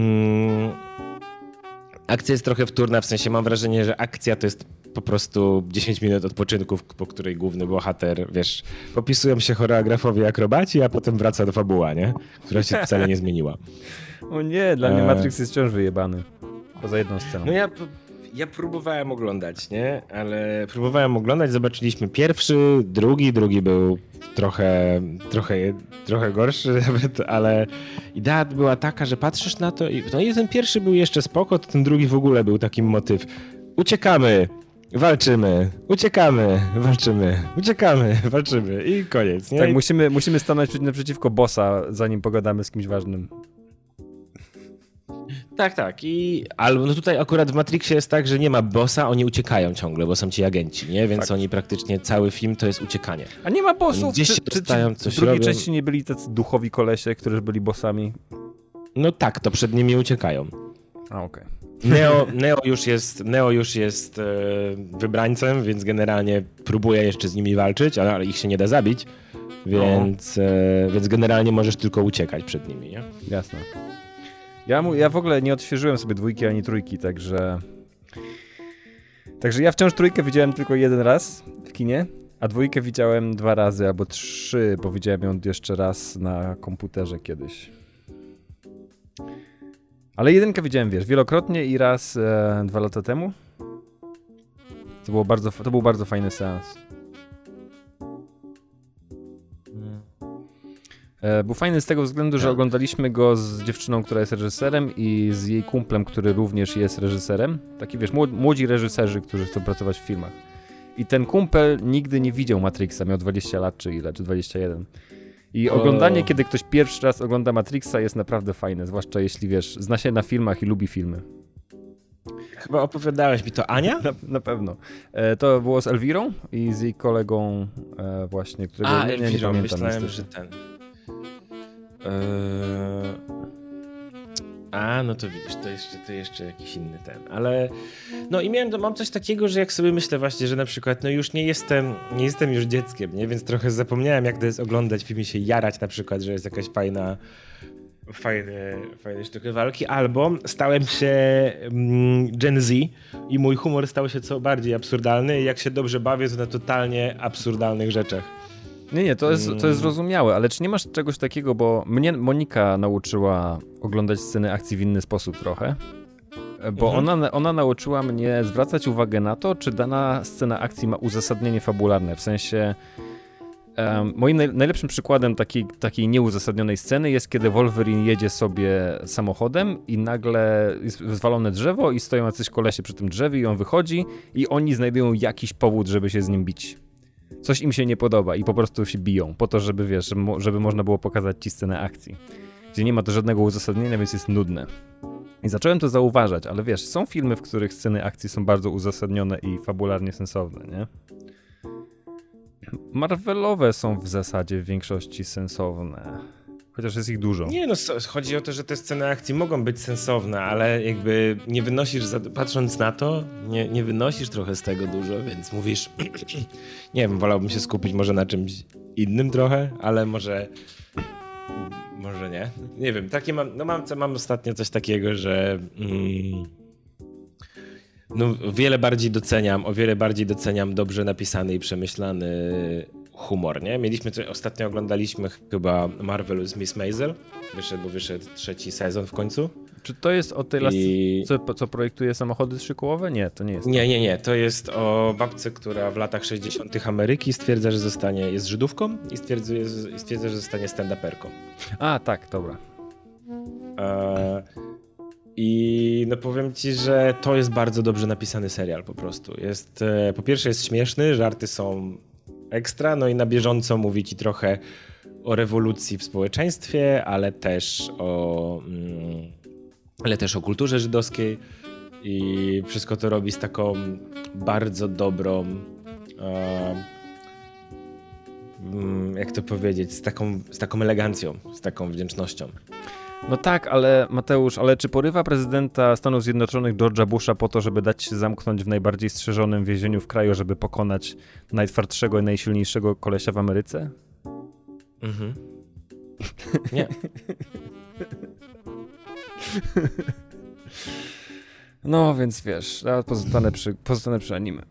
Akcja jest trochę wtórna, w sensie mam wrażenie, że akcja to jest po prostu 10 minut odpoczynków, po której główny bohater, wiesz, popisują się choreografowie akrobaci, a potem wraca do fabuła, nie? Która się wcale nie zmieniła. O nie, dla mnie Matrix jest wciąż wyjebany. Poza jedną sceną. No ja próbowałem oglądać, nie? Ale zobaczyliśmy pierwszy, drugi był trochę gorszy nawet, ale idea była taka, że patrzysz na to i no i ten pierwszy był jeszcze spoko, to ten drugi w ogóle był takim motyw. Uciekamy, walczymy, uciekamy, walczymy, uciekamy, walczymy i koniec, nie? Tak, musimy stanąć naprzeciwko bossa, zanim pogadamy z kimś ważnym. Tak. Albo no tutaj akurat w Matrixie jest tak, że nie ma bossa, oni uciekają ciągle, bo są ci agenci, nie? Więc oni praktycznie cały film to jest uciekanie. A nie ma bossów? Gdzieś się dostają, coś w drugiej robią. części nie byli tacy duchowi kolesie, którzy byli bossami? No tak, to przed nimi uciekają. A, okej. Neo już jest wybrańcem, więc generalnie próbuje jeszcze z nimi walczyć, ale ich się nie da zabić, więc generalnie możesz tylko uciekać przed nimi, nie? Jasne. Ja w ogóle nie odświeżyłem sobie 2 ani 3, także ja wciąż 3 widziałem tylko 1 raz w kinie, a 2 widziałem 2 razy albo 3, bo widziałem ją jeszcze raz na komputerze kiedyś. Ale 1 widziałem, wiesz, wielokrotnie i raz 2 lata temu. To był bardzo fajny seans. Był fajny z tego względu, że oglądaliśmy go z dziewczyną, która jest reżyserem i z jej kumplem, który również jest reżyserem. Taki wiesz, młodzi reżyserzy, którzy chcą pracować w filmach. I ten kumpel nigdy nie widział Matrixa, miał 20 lat czy ile, czy 21. I oglądanie, kiedy ktoś pierwszy raz ogląda Matrixa jest naprawdę fajne, zwłaszcza jeśli wiesz, zna się na filmach i lubi filmy. Chyba opowiadałeś mi to, Ania? Na pewno. To było z Elvirą i z jej kolegą właśnie, którego nie pamiętam. Myślałem, że ten... no to widzisz, to jeszcze jakiś inny ten, ale no i mam coś takiego, że jak sobie myślę właśnie, że na przykład no już nie jestem już dzieckiem, nie? Więc trochę zapomniałem, jak to jest oglądać film i się jarać na przykład, że jest jakaś fajne sztuki walki, albo stałem się Gen Z i mój humor stał się co bardziej absurdalny i jak się dobrze bawię, to na totalnie absurdalnych rzeczach. Nie, to jest zrozumiałe, ale czy nie masz czegoś takiego, bo mnie Monika nauczyła oglądać sceny akcji w inny sposób trochę, bo ona nauczyła mnie zwracać uwagę na to, czy dana scena akcji ma uzasadnienie fabularne, w sensie moim najlepszym przykładem takiej nieuzasadnionej sceny jest, kiedy Wolverine jedzie sobie samochodem i nagle jest zwalone drzewo i stoją jacyś kolesie przy tym drzewie i on wychodzi i oni znajdują jakiś powód, żeby się z nim bić. Coś im się nie podoba i po prostu się biją, po to, żeby wiesz, żeby można było pokazać ci scenę akcji, gdzie nie ma to żadnego uzasadnienia, więc jest nudne. I zacząłem to zauważać, ale wiesz, są filmy, w których sceny akcji są bardzo uzasadnione i fabularnie sensowne, nie? Marvelowe są w zasadzie w większości sensowne, chociaż jest ich dużo. Nie, no chodzi o to, że te sceny akcji mogą być sensowne, ale jakby nie wynosisz, patrząc na to, nie wynosisz trochę z tego dużo, więc mówisz, nie wiem, wolałbym się skupić może na czymś innym trochę, ale może nie. Nie wiem, takie mam ostatnio coś takiego, że o wiele bardziej doceniam dobrze napisany i przemyślany humor, nie? Ostatnio oglądaliśmy chyba Marvelous Miss Maisel, wyszedł 3. sezon w końcu. Czy to jest o tej lasce, co projektuje samochody szykołowe? Nie, to nie jest. Nie. To jest o babce, która w latach 60. Ameryki stwierdza, że jest Żydówką i stwierdza, że zostanie stand-uperką. A, tak, dobra. I no powiem ci, że to jest bardzo dobrze napisany serial po prostu. Po pierwsze jest śmieszny, żarty są ekstra, no i na bieżąco mówi ci trochę o rewolucji w społeczeństwie, ale też o kulturze żydowskiej i wszystko to robi z taką bardzo dobrą, jak to powiedzieć, z taką elegancją, z taką wdzięcznością. No tak, ale Mateusz, czy porywa prezydenta Stanów Zjednoczonych George'a Busha po to, żeby dać się zamknąć w najbardziej strzeżonym więzieniu w kraju, żeby pokonać najtwardszego i najsilniejszego kolesia w Ameryce? Mhm. Nie. No, więc wiesz, ja pozostanę przy anime.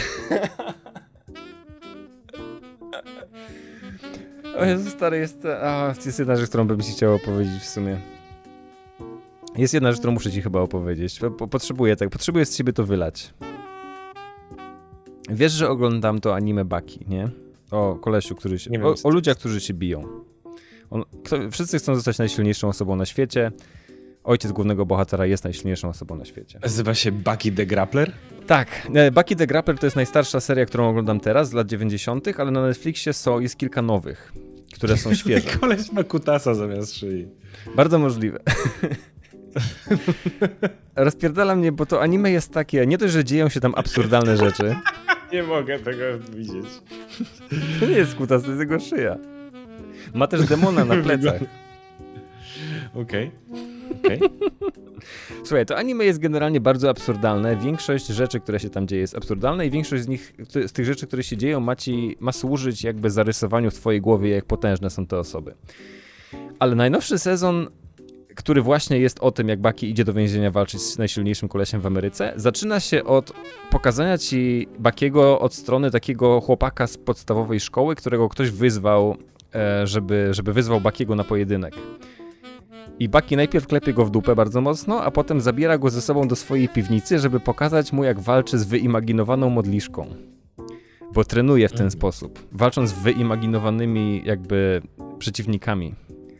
O Jezu, stary, jest jedna rzecz, którą bym ci chciał opowiedzieć w sumie. Jest jedna rzecz, którą muszę ci chyba opowiedzieć. Potrzebuję z siebie to wylać. Wiesz, że oglądam to anime Baki, nie? O kolesiu, o ludziach, którzy się biją. Wszyscy chcą zostać najsilniejszą osobą na świecie. Ojciec głównego bohatera jest najsilniejszą osobą na świecie. Nazywa się Bucky the Grappler? Tak. Bucky the Grappler to jest najstarsza seria, którą oglądam teraz, z lat 90., ale na Netflixie jest kilka nowych, które są świeże. Koleś ma kutasa zamiast szyi. Bardzo możliwe. Rozpierdala mnie, bo to anime jest takie, nie dość, że dzieją się tam absurdalne rzeczy. Nie mogę tego widzieć. To nie jest kutas, to jest jego szyja. Ma też demona na plecach. Okej. Słuchaj, to anime jest generalnie bardzo absurdalne. Większość rzeczy, które się tam dzieje, jest absurdalna i większość z tych rzeczy, które się dzieją, ma służyć jakby zarysowaniu w twojej głowie, jak potężne są te osoby. Ale najnowszy sezon, który właśnie jest o tym, jak Bucky idzie do więzienia walczyć z najsilniejszym kolesiem w Ameryce, zaczyna się od pokazania ci Buckiego od strony takiego chłopaka z podstawowej szkoły, którego ktoś wyzwał, żeby wyzwał Buckiego na pojedynek. I Bucky najpierw klepie go w dupę bardzo mocno, a potem zabiera go ze sobą do swojej piwnicy, żeby pokazać mu, jak walczy z wyimaginowaną modliszką. Bo trenuje w ten sposób, walcząc z wyimaginowanymi jakby przeciwnikami.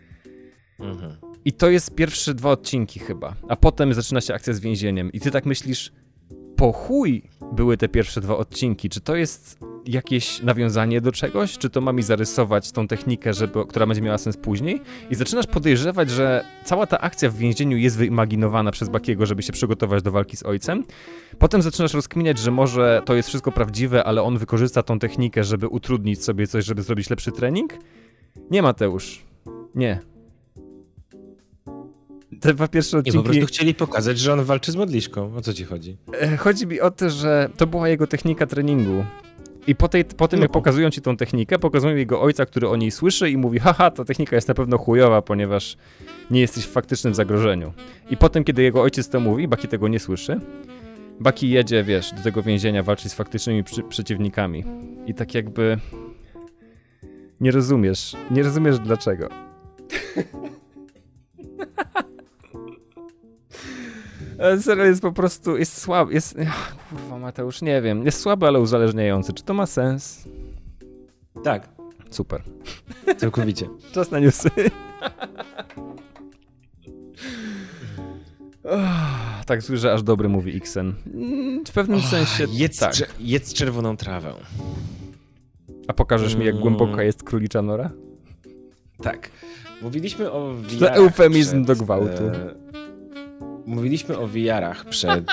I to jest pierwsze 2 odcinki chyba, a potem zaczyna się akcja z więzieniem. I ty tak myślisz, po chuj były te pierwsze 2 odcinki. Czy to jest jakieś nawiązanie do czegoś? Czy to ma mi zarysować tą technikę, która będzie miała sens później? I zaczynasz podejrzewać, że cała ta akcja w więzieniu jest wyimaginowana przez Buckiego, żeby się przygotować do walki z ojcem. Potem zaczynasz rozkminiać, że może to jest wszystko prawdziwe, ale on wykorzysta tą technikę, żeby utrudnić sobie coś, żeby zrobić lepszy trening. Nie, Mateusz. Nie. Te 2 pierwsze odcinki... Nie, po prostu chcieli pokazać, że on walczy z modliszką. O co ci chodzi? Chodzi mi o to, że to była jego technika treningu. I po tym, jak pokazują ci tą technikę, pokazują jego ojca, który o niej słyszy i mówi, haha, ta technika jest na pewno chujowa, ponieważ nie jesteś w faktycznym zagrożeniu. I potem, kiedy jego ojciec to mówi, Bucky tego nie słyszy, Bucky jedzie, wiesz, do tego więzienia walczyć z faktycznymi przeciwnikami. I tak jakby... Nie rozumiesz dlaczego. Serial jest po prostu, jest słaby, kurwa Mateusz, nie wiem, jest słaby, ale uzależniający. Czy to ma sens? Tak. Super. Całkowicie. Czas na newsy. Tak słyszę, aż dobry mówi Xen. W pewnym sensie tak. Jedz czerwoną trawę. A pokażesz mi, jak głęboka jest królicza nora? Tak. Mówiliśmy o VR-ach. Czy to eufemizm do gwałtu? Mówiliśmy o VR-ach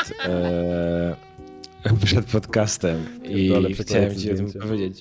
przed podcastem i chciałem ci o tym powiedzieć.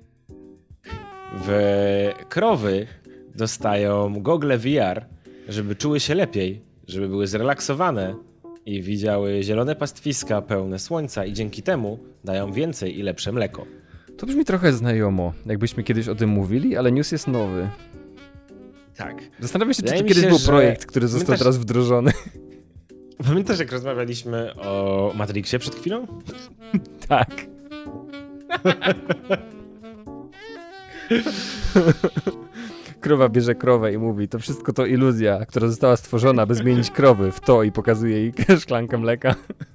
Krowy dostają gogle VR, żeby czuły się lepiej, żeby były zrelaksowane i widziały zielone pastwiska pełne słońca i dzięki temu dają więcej i lepsze mleko. To brzmi trochę znajomo, jakbyśmy kiedyś o tym mówili, ale news jest nowy. Tak. Zastanawiam się, czy to kiedyś był projekt, który został teraz wdrożony. Pamiętasz, jak rozmawialiśmy o Matrixie przed chwilą? Tak. Krowa bierze krowę i mówi, to wszystko to iluzja, która została stworzona, by zmienić krowy w to i pokazuje jej szklankę mleka.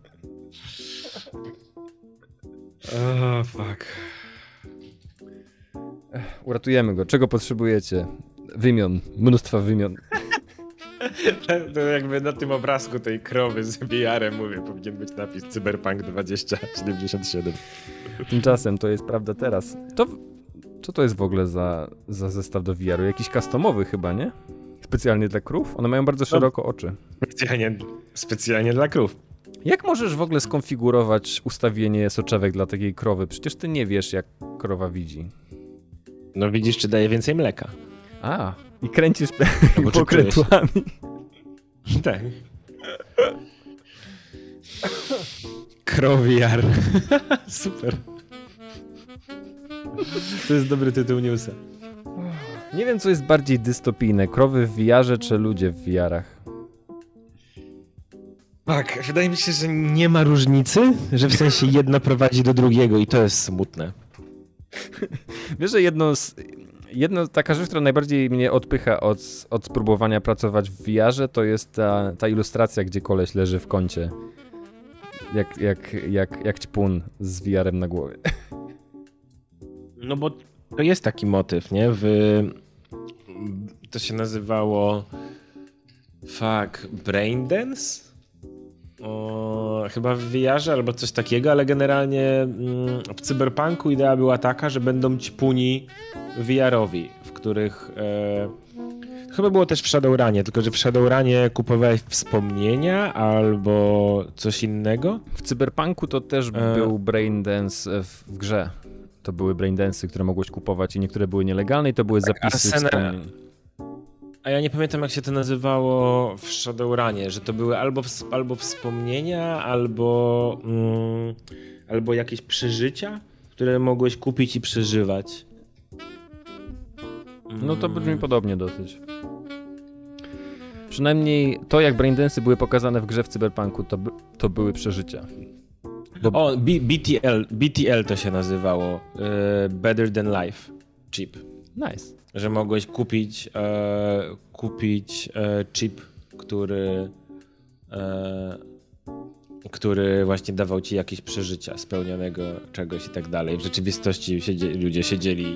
Fuck. Uratujemy go. Czego potrzebujecie? Wymion. Mnóstwa wymion. To jakby na tym obrazku tej krowy z VR-em, mówię, powinien być napis Cyberpunk 2077. Tymczasem to jest prawda teraz. Co to jest w ogóle za zestaw do VR-u? Jakiś customowy chyba, nie? Specjalnie dla krów? One mają bardzo szeroko oczy. Specjalnie dla krów. Jak możesz w ogóle skonfigurować ustawienie soczewek dla takiej krowy? Przecież ty nie wiesz, jak krowa widzi. No widzisz, czy daje więcej mleka. A, i kręcisz pokrętłami. Tak. VR. Super. To jest dobry tytuł newsa. Nie wiem, co jest bardziej dystopijne. Krowy w VR-ze czy ludzie w VR-ach? Tak, wydaje mi się, że nie ma różnicy, że w sensie jedno prowadzi do drugiego i to jest smutne. Wiesz, że taka rzecz, która najbardziej mnie odpycha od spróbowania pracować w VR-ze, to jest ta ilustracja, gdzie koleś leży w kącie. Jak ćpun z VR-em na głowie. No bo to jest taki motyw, nie? To się nazywało Braindance? Chyba w VR-ze albo coś takiego, ale generalnie w Cyberpunku idea była taka, że będą ćpuni VR-owi, w których chyba było też w Shadowrunie, tylko że w Shadowrunie kupowałeś wspomnienia albo coś innego. W Cyberpunku to też był Braindance w grze. To były Braindance'y, które mogłeś kupować i niektóre były nielegalne i to były zapisy wspomnień. A ja nie pamiętam, jak się to nazywało w Shadowrunie, że to były albo wspomnienia, albo jakieś przeżycia, które mogłeś kupić i przeżywać. No to brzmi podobnie dosyć. Przynajmniej to, jak Braindance'y były pokazane w grze w Cyberpunku, to były przeżycia. BTL to się nazywało. Better Than Life chip. Nice. że mogłeś kupić chip, który właśnie dawał ci jakieś przeżycia spełnionego czegoś i tak dalej. W rzeczywistości ludzie siedzieli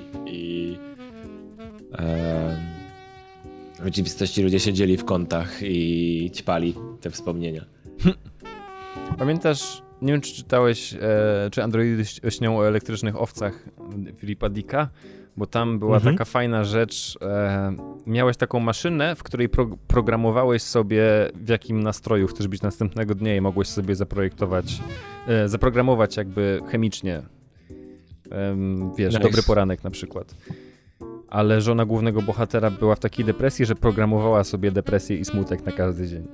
w kątach i ćpali te wspomnienia. Pamiętasz, nie wiem czy czytałeś, czy androidy śnią o elektrycznych owcach Philipa Dicka, bo tam była taka fajna rzecz, miałeś taką maszynę, w której programowałeś sobie, w jakim nastroju chcesz być następnego dnia i mogłeś sobie zaprogramować jakby chemicznie, nice. Dobry poranek na przykład. Ale żona głównego bohatera była w takiej depresji, że programowała sobie depresję i smutek na każdy dzień.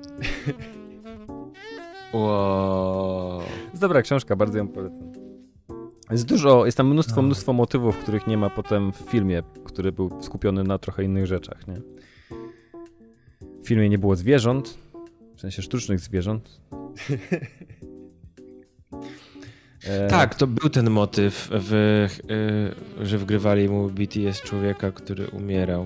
Wow. Jest dobra książka, bardzo ją polecam. Jest tam mnóstwo motywów, których nie ma potem w filmie, który był skupiony na trochę innych rzeczach, nie? W filmie nie było zwierząt, w sensie sztucznych zwierząt. Tak, to był ten motyw, że wgrywali mu BTS człowieka, który umierał.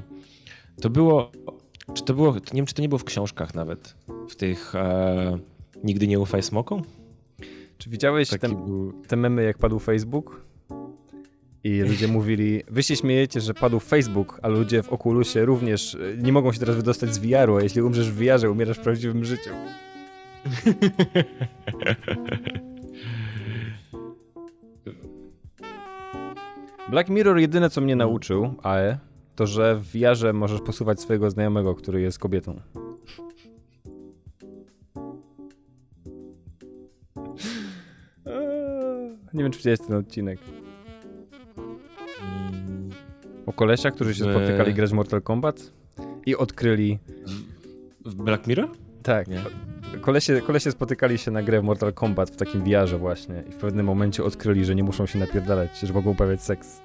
Nie wiem, czy to nie było w książkach nawet, w tych Nigdy nie ufaj smokom? Czy widziałeś te memy, jak padł Facebook? I ludzie mówili, wy się śmiejecie, że padł Facebook, a ludzie w Oculusie również nie mogą się teraz wydostać z VR-u, a jeśli umrzesz w VR-ze, umierasz w prawdziwym życiu. Black Mirror jedyne, co mnie nauczył, to że w VR-ze możesz posuwać swojego znajomego, który jest kobietą. Nie wiem, czy widziałeś ten odcinek. O kolesiach, którzy się spotykali grać w Mortal Kombat i odkryli... W Black Mirror? Tak. Nie. Kolesie spotykali się na grę w Mortal Kombat w takim VR-ze właśnie i w pewnym momencie odkryli, że nie muszą się napierdalać, że mogą uprawiać seks.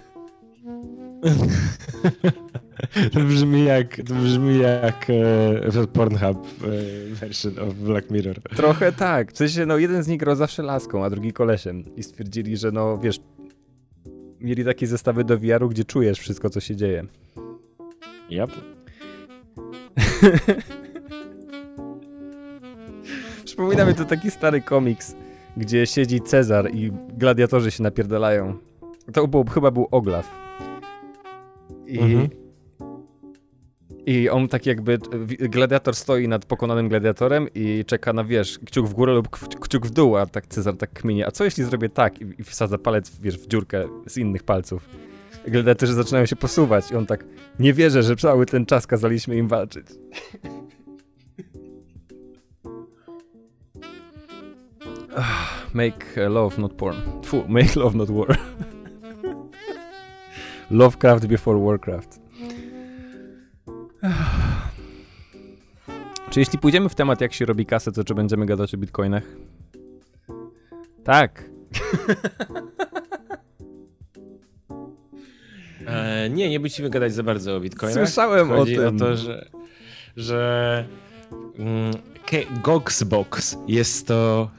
To brzmi jak Pornhub version of Black Mirror. Trochę tak. W sensie, jeden z nich grał zawsze laską, a drugi kolesiem. I stwierdzili, że wiesz, mieli takie zestawy do VR-u, gdzie czujesz wszystko, co się dzieje. Yep. Przypomina mi to taki stary komiks, gdzie siedzi Cezar i gladiatorzy się napierdalają. To chyba był Oglaf. I on tak jakby, gladiator stoi nad pokonanym gladiatorem i czeka na, wiesz, kciuk w górę lub kciuk w dół, a tak Cezar tak kminie. A co jeśli zrobię tak? I wsadza palec, wiesz, w dziurkę z innych palców. Gladiatorzy zaczynają się posuwać i on tak, nie wierzę, że cały ten czas kazaliśmy im walczyć. Make love, not porn. Make love, not war. Lovecraft before Warcraft. Czy jeśli pójdziemy w temat, jak się robi kasę, to czy będziemy gadać o bitcoinach? Tak. Nie musimy gadać za bardzo o bitcoinach. Słyszałem Chodzi o tym. O to, że Goxbox jest to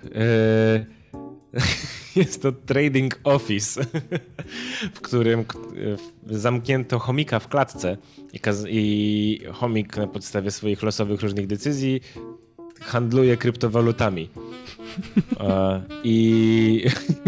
trading office, w którym zamknięto chomika w klatce i chomik na podstawie swoich losowych różnych decyzji handluje kryptowalutami. I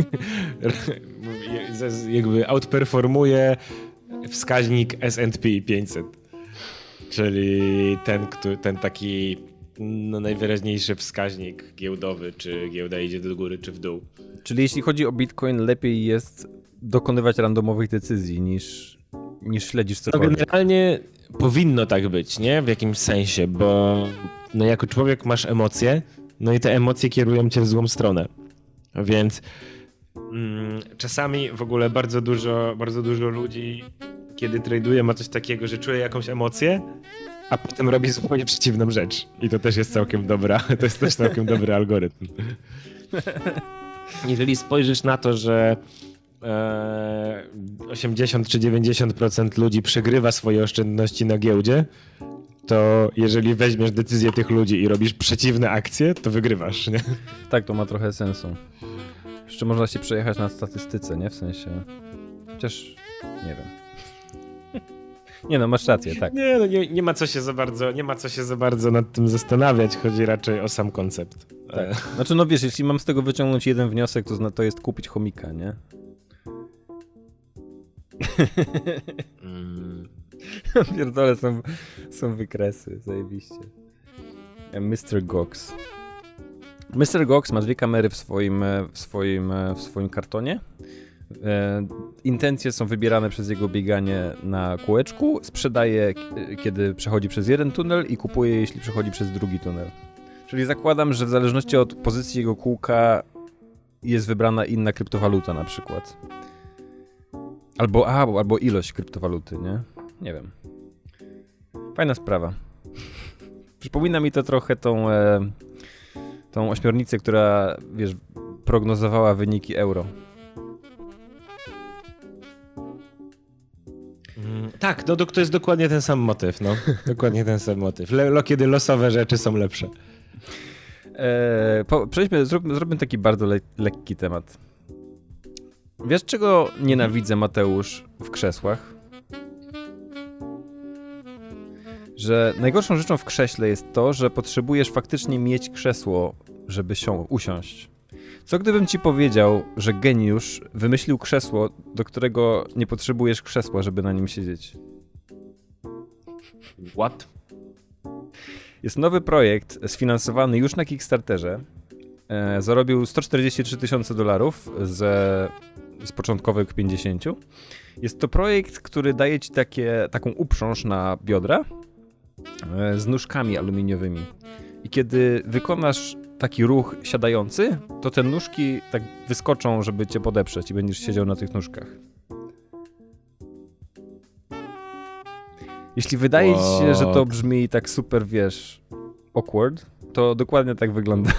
jakby outperformuje wskaźnik S&P 500, czyli ten taki najwyraźniejszy wskaźnik giełdowy, czy giełda idzie do góry, czy w dół. Czyli jeśli chodzi o Bitcoin, lepiej jest dokonywać randomowych decyzji niż śledzisz cokolwiek. Generalnie powinno tak być, nie? W jakimś sensie, bo jako człowiek masz emocje, i te emocje kierują cię w złą stronę. Więc czasami w ogóle bardzo dużo ludzi, kiedy traduje, ma coś takiego, że czuje jakąś emocję, a potem robi zupełnie przeciwną rzecz. I to też jest całkiem to jest też całkiem dobry algorytm. Jeżeli spojrzysz na to, że 80 czy 90% ludzi przegrywa swoje oszczędności na giełdzie, to jeżeli weźmiesz decyzję tych ludzi i robisz przeciwne akcje, to wygrywasz, nie? Tak, to ma trochę sensu. Jeszcze można się przejechać na statystyce, nie? W sensie... Chociaż... nie wiem. Nie no, masz rację, tak. Nie, no nie ma co się za bardzo nad tym zastanawiać, chodzi raczej o sam koncept. Tak. Znaczy, no wiesz, jeśli mam z tego wyciągnąć jeden wniosek, to jest kupić chomika, nie? Pierdolę, są wykresy, zajebiście. Mr. Gox. Mr. Gox ma 2 kamery w swoim kartonie. Intencje są wybierane przez jego bieganie na kółeczku. Sprzedaje, kiedy przechodzi przez jeden tunel i kupuje, jeśli przechodzi przez drugi tunel. Czyli zakładam, że w zależności od pozycji jego kółka jest wybrana inna kryptowaluta na przykład. Albo ilość kryptowaluty, nie? Nie wiem. Fajna sprawa. Przypomina mi to trochę tą ośmiornicę, która, wiesz, prognozowała wyniki euro. Tak, no to jest dokładnie ten sam motyw, no. Dokładnie ten sam motyw. Kiedy losowe rzeczy są lepsze. Zróbmy taki bardzo lekki temat. Wiesz, czego nienawidzę, Mateusz, w krzesłach? Że najgorszą rzeczą w krześle jest to, że potrzebujesz faktycznie mieć krzesło, żeby usiąść. Co gdybym ci powiedział, że geniusz wymyślił krzesło, do którego nie potrzebujesz krzesła, żeby na nim siedzieć? What? Jest nowy projekt sfinansowany już na Kickstarterze. Zarobił $143,000 z początkowych 50. Jest to projekt, który daje ci taką uprząż na biodra z nóżkami aluminiowymi. I kiedy wykonasz taki ruch siadający, to te nóżki tak wyskoczą, żeby cię podeprzeć i będziesz siedział na tych nóżkach. Jeśli wydaje ci się, że to brzmi tak super, wiesz, awkward, to dokładnie tak wygląda.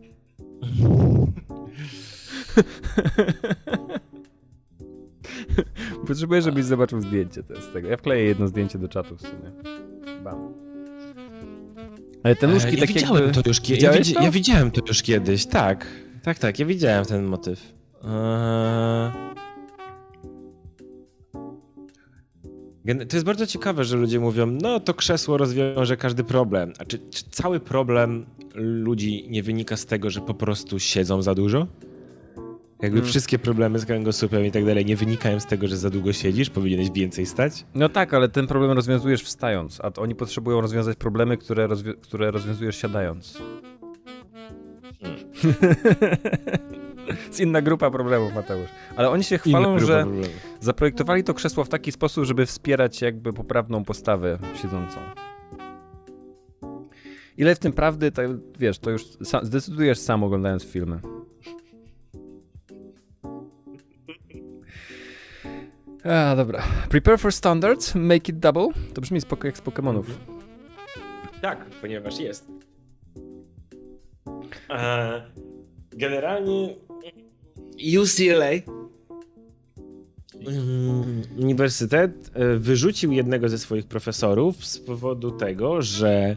Potrzebuję, żebyś zobaczył zdjęcie z tego. Ja wkleję jedno zdjęcie do czatu w sumie. Bam. Ale te nóżki ja takie widziałem jakby... to już Ja widziałem to już kiedyś, tak. Tak, ja widziałem ten motyw. To jest bardzo ciekawe, że ludzie mówią, no to krzesło rozwiąże każdy problem. A czy cały problem ludzi nie wynika z tego, że po prostu siedzą za dużo? Jakby wszystkie problemy z kręgosłupem i tak dalej nie wynikają z tego, że za długo siedzisz, powinieneś więcej stać? No tak, ale ten problem rozwiązujesz wstając, a oni potrzebują rozwiązać problemy, które rozwiązujesz siadając. Jest inna grupa problemów, Mateusz. Ale oni się chwalą, że zaprojektowali to krzesło w taki sposób, żeby wspierać jakby poprawną postawę siedzącą. Ile w tym prawdy, to, wiesz, to już zdecydujesz sam oglądając filmy. Dobra. Prepare for standards, make it double. To brzmi jak z Pokemonów. Tak, ponieważ jest. Generalnie UCLA Uniwersytet wyrzucił jednego ze swoich profesorów z powodu tego, że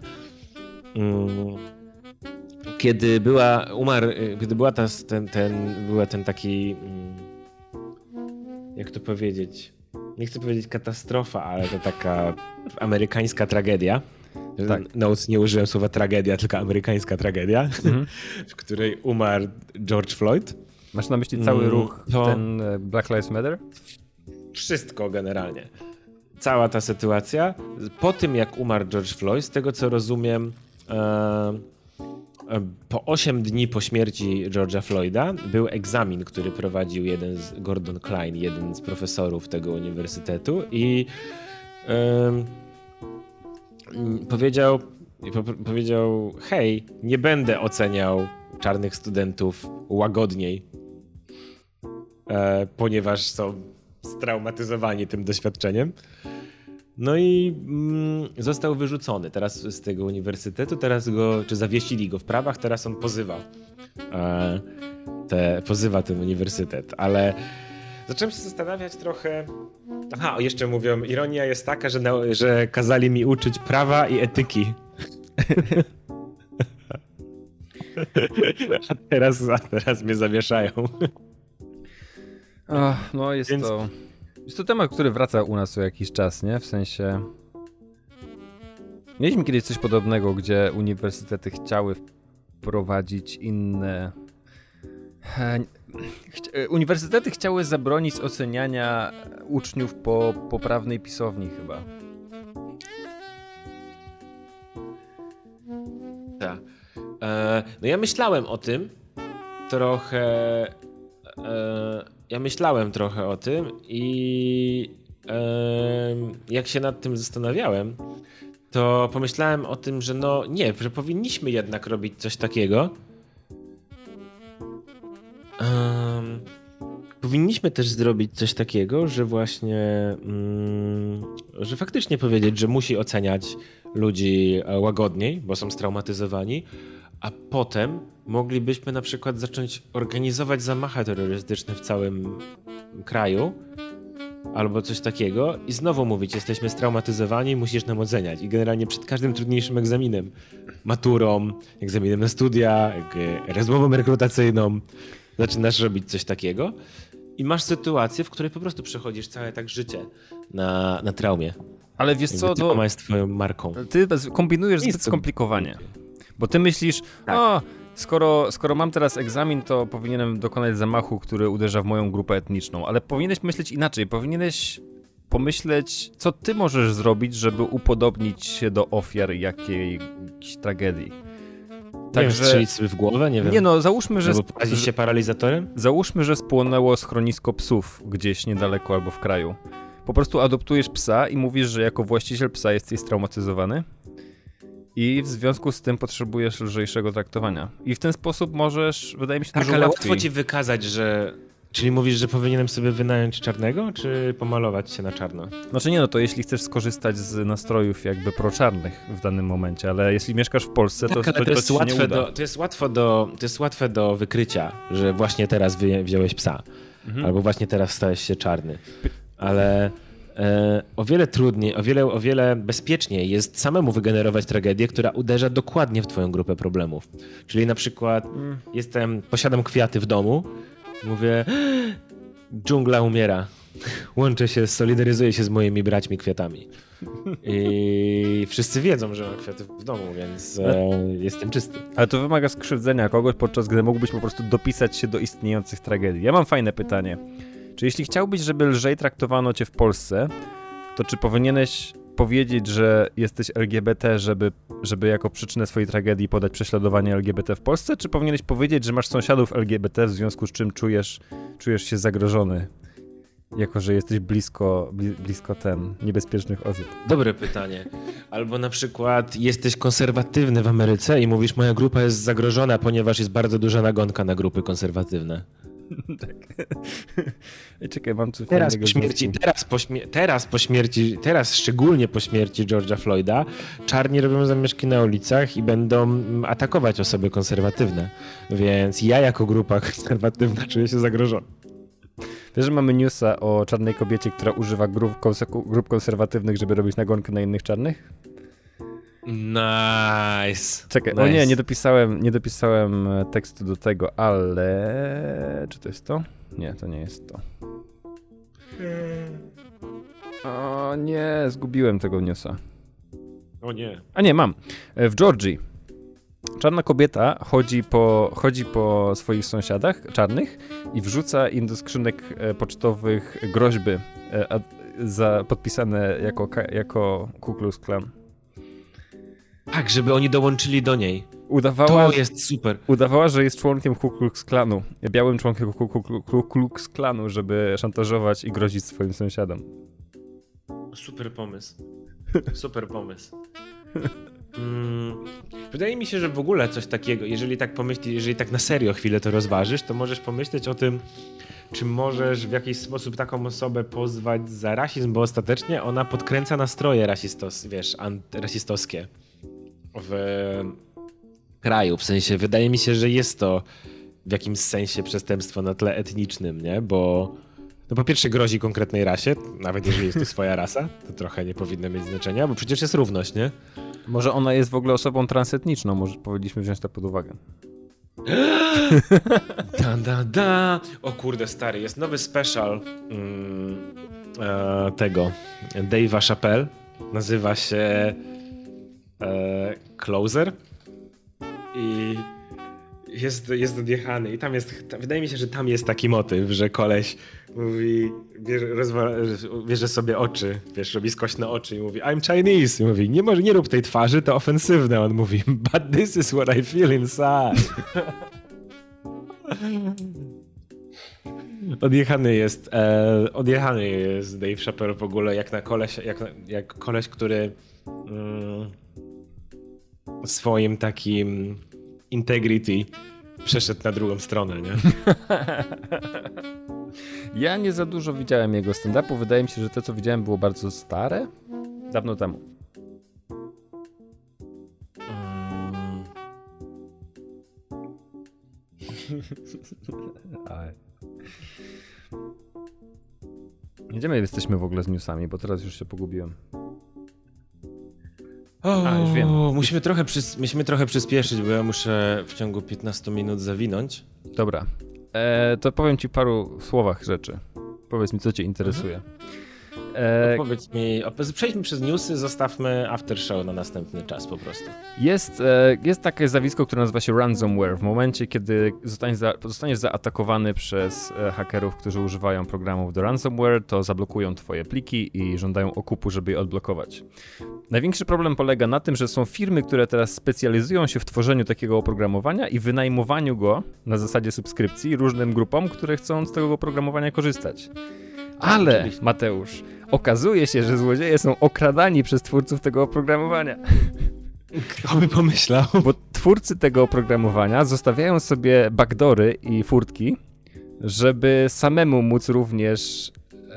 kiedy była ten taki, jak to powiedzieć, nie chcę powiedzieć katastrofa, ale to taka amerykańska tragedia. Tak. Notes, nie użyłem słowa tragedia, tylko amerykańska tragedia, w której umarł George Floyd. Masz na myśli cały ruch, ten Black Lives Matter? Wszystko generalnie. Cała ta sytuacja. Po tym, jak umarł George Floyd, z tego co rozumiem, po 8 dni po śmierci George'a Floyda był egzamin, który prowadził Gordon Klein, jeden z profesorów tego uniwersytetu i powiedział, hej, nie będę oceniał czarnych studentów łagodniej, ponieważ są straumatyzowani tym doświadczeniem. No i został wyrzucony teraz z tego uniwersytetu, czy zawiesili go w prawach, teraz on pozywa ten uniwersytet, ale zacząłem się zastanawiać trochę. Jeszcze mówią, ironia jest taka, że kazali mi uczyć prawa i etyki. A teraz mnie zawieszają. No jest to... Jest to temat, który wraca u nas co jakiś czas, nie? W sensie... Mieliśmy kiedyś coś podobnego, gdzie uniwersytety chciały wprowadzić inne... Uniwersytety chciały zabronić oceniania uczniów po poprawnej pisowni chyba. Tak. No ja myślałem o tym trochę... Ja myślałem trochę o tym i jak się nad tym zastanawiałem, to pomyślałem o tym, że no nie, że powinniśmy jednak robić coś takiego. Powinniśmy też zrobić coś takiego, że właśnie, że faktycznie powiedzieć, że musi oceniać ludzi łagodniej, bo są straumatyzowani, a potem moglibyśmy na przykład zacząć organizować zamachy terrorystyczne w całym kraju, albo coś takiego i znowu mówić, jesteśmy straumatyzowani, musisz nam oceniać. I generalnie przed każdym trudniejszym egzaminem, maturą, egzaminem na studia, rozmową rekrutacyjną, zaczynasz robić coś takiego i masz sytuację, w której po prostu przechodzisz całe tak życie na traumie. Ale wiesz co, Trauma jest twoją marką. Ty kombinujesz zbyt skomplikowanie. Bo ty myślisz, tak. Skoro mam teraz egzamin, to powinienem dokonać zamachu, który uderza w moją grupę etniczną. Ale powinieneś myśleć inaczej. Powinieneś pomyśleć, co ty możesz zrobić, żeby upodobnić się do ofiar jakiejś tragedii. Także strzelić sobie w głowę? Nie wiem. Nie no, załóżmy, że... Albo porazić się paralizatorem? Załóżmy, że spłonęło schronisko psów gdzieś niedaleko albo w kraju. Po prostu adoptujesz psa i mówisz, że jako właściciel psa jesteś straumatyzowany. I w związku z tym potrzebujesz lżejszego traktowania. I w ten sposób możesz, wydaje mi się, tak, dużo ale łatwiej. łatwo ci wykazać, że... Czyli mówisz, że powinienem sobie wynająć czarnego, czy pomalować się na czarno? Znaczy nie, no to jeśli chcesz skorzystać z nastrojów jakby pro-czarnych w danym momencie, ale jeśli mieszkasz w Polsce, tak, to ale to ci się nie uda. To jest łatwe do wykrycia, że właśnie teraz wziąłeś psa. Albo właśnie teraz stałeś się czarny. Ale... o wiele trudniej, o wiele bezpieczniej jest samemu wygenerować tragedię, która uderza dokładnie w twoją grupę problemów. Czyli na przykład posiadam kwiaty w domu, mówię, dżungla umiera, solidaryzuję się z moimi braćmi kwiatami. I wszyscy wiedzą, że mam kwiaty w domu, więc jestem czysty. Ale to wymaga skrzywdzenia kogoś, podczas gdy mógłbyś po prostu dopisać się do istniejących tragedii. Ja mam fajne pytanie. Czy jeśli chciałbyś, żeby lżej traktowano cię w Polsce, to czy powinieneś powiedzieć, że jesteś LGBT, żeby jako przyczynę swojej tragedii podać prześladowanie LGBT w Polsce, czy powinieneś powiedzieć, że masz sąsiadów LGBT, w związku z czym czujesz się zagrożony, jako że jesteś blisko niebezpiecznych osób? Dobre pytanie. Albo na przykład jesteś konserwatywny w Ameryce i mówisz, moja grupa jest zagrożona, ponieważ jest bardzo duża nagonka na grupy konserwatywne. Tak. Czekaj, mam coś teraz po śmierci. Teraz szczególnie po śmierci George'a Floyda, czarni robią zamieszki na ulicach i będą atakować osoby konserwatywne. Więc ja jako grupa konserwatywna czuję się zagrożony. Wiesz, że mamy newsa o czarnej kobiecie, która używa grup konserwatywnych, żeby robić nagonkę na innych czarnych? Nice. Czekaj, nice. O nie dopisałem tekstu do tego, ale... Czy to jest to? Nie, to nie jest to. O nie, zgubiłem tego newsa. O nie. A nie, mam. W Georgii czarna kobieta chodzi po swoich sąsiadach czarnych i wrzuca im do skrzynek pocztowych groźby podpisane jako Ku Klux Klan. Tak, żeby oni dołączyli do niej. To jest super. Udawała, że jest członkiem Ku Klux Klanu. Białym członkiem Ku Klux Klanu, żeby szantażować i grozić swoim sąsiadom. Super pomysł. Super pomysł. Wydaje mi się, że w ogóle coś takiego, jeżeli tak na serio chwilę to rozważysz, to możesz pomyśleć o tym, czy możesz w jakiś sposób taką osobę pozwać za rasizm, bo ostatecznie ona podkręca nastroje rasistowskie w kraju. W sensie, wydaje mi się, że jest to w jakimś sensie przestępstwo na tle etnicznym, nie? Bo no po pierwsze grozi konkretnej rasie, nawet jeżeli jest to swoja rasa, to trochę nie powinno mieć znaczenia, bo przecież jest równość, nie? Może ona jest w ogóle osobą transetniczną, może powinniśmy wziąć to pod uwagę. O kurde, stary, jest nowy special tego Dave'a Chappelle. Nazywa się Closer i jest odjechany i tam jest, wydaje mi się, że tam jest taki motyw, że koleś mówi, bierze sobie oczy, robi skośne oczy i mówi I'm Chinese i mówi, nie rób tej twarzy, to ofensywne. On mówi, but this is what I feel inside. Odjechany jest Dave Chappelle w ogóle jak na koleś, jak koleś, który swoim takim integrity przeszedł na drugą stronę, nie? Ja nie za dużo widziałem jego stand-upu. Wydaje mi się, że to, co widziałem, było bardzo stare. Dawno temu. Gdzie my jesteśmy w ogóle z newsami, bo teraz już się pogubiłem. Już wiem. Musimy trochę przyspieszyć, bo ja muszę w ciągu 15 minut zawinąć. Dobra. To powiem ci w paru słowach rzeczy. Powiedz mi, co cię interesuje. Powiedz mi, przejdźmy przez newsy, zostawmy after show na następny czas po prostu. Jest takie zjawisko, które nazywa się ransomware. W momencie, kiedy zostaniesz zaatakowany przez hakerów, którzy używają programów do ransomware, to zablokują twoje pliki i żądają okupu, żeby je odblokować. Największy problem polega na tym, że są firmy, które teraz specjalizują się w tworzeniu takiego oprogramowania i wynajmowaniu go na zasadzie subskrypcji różnym grupom, które chcą z tego oprogramowania korzystać. Ale, Mateusz, okazuje się, że złodzieje są okradani przez twórców tego oprogramowania. Kto by pomyślał? Bo twórcy tego oprogramowania zostawiają sobie backdoory i furtki, żeby samemu móc również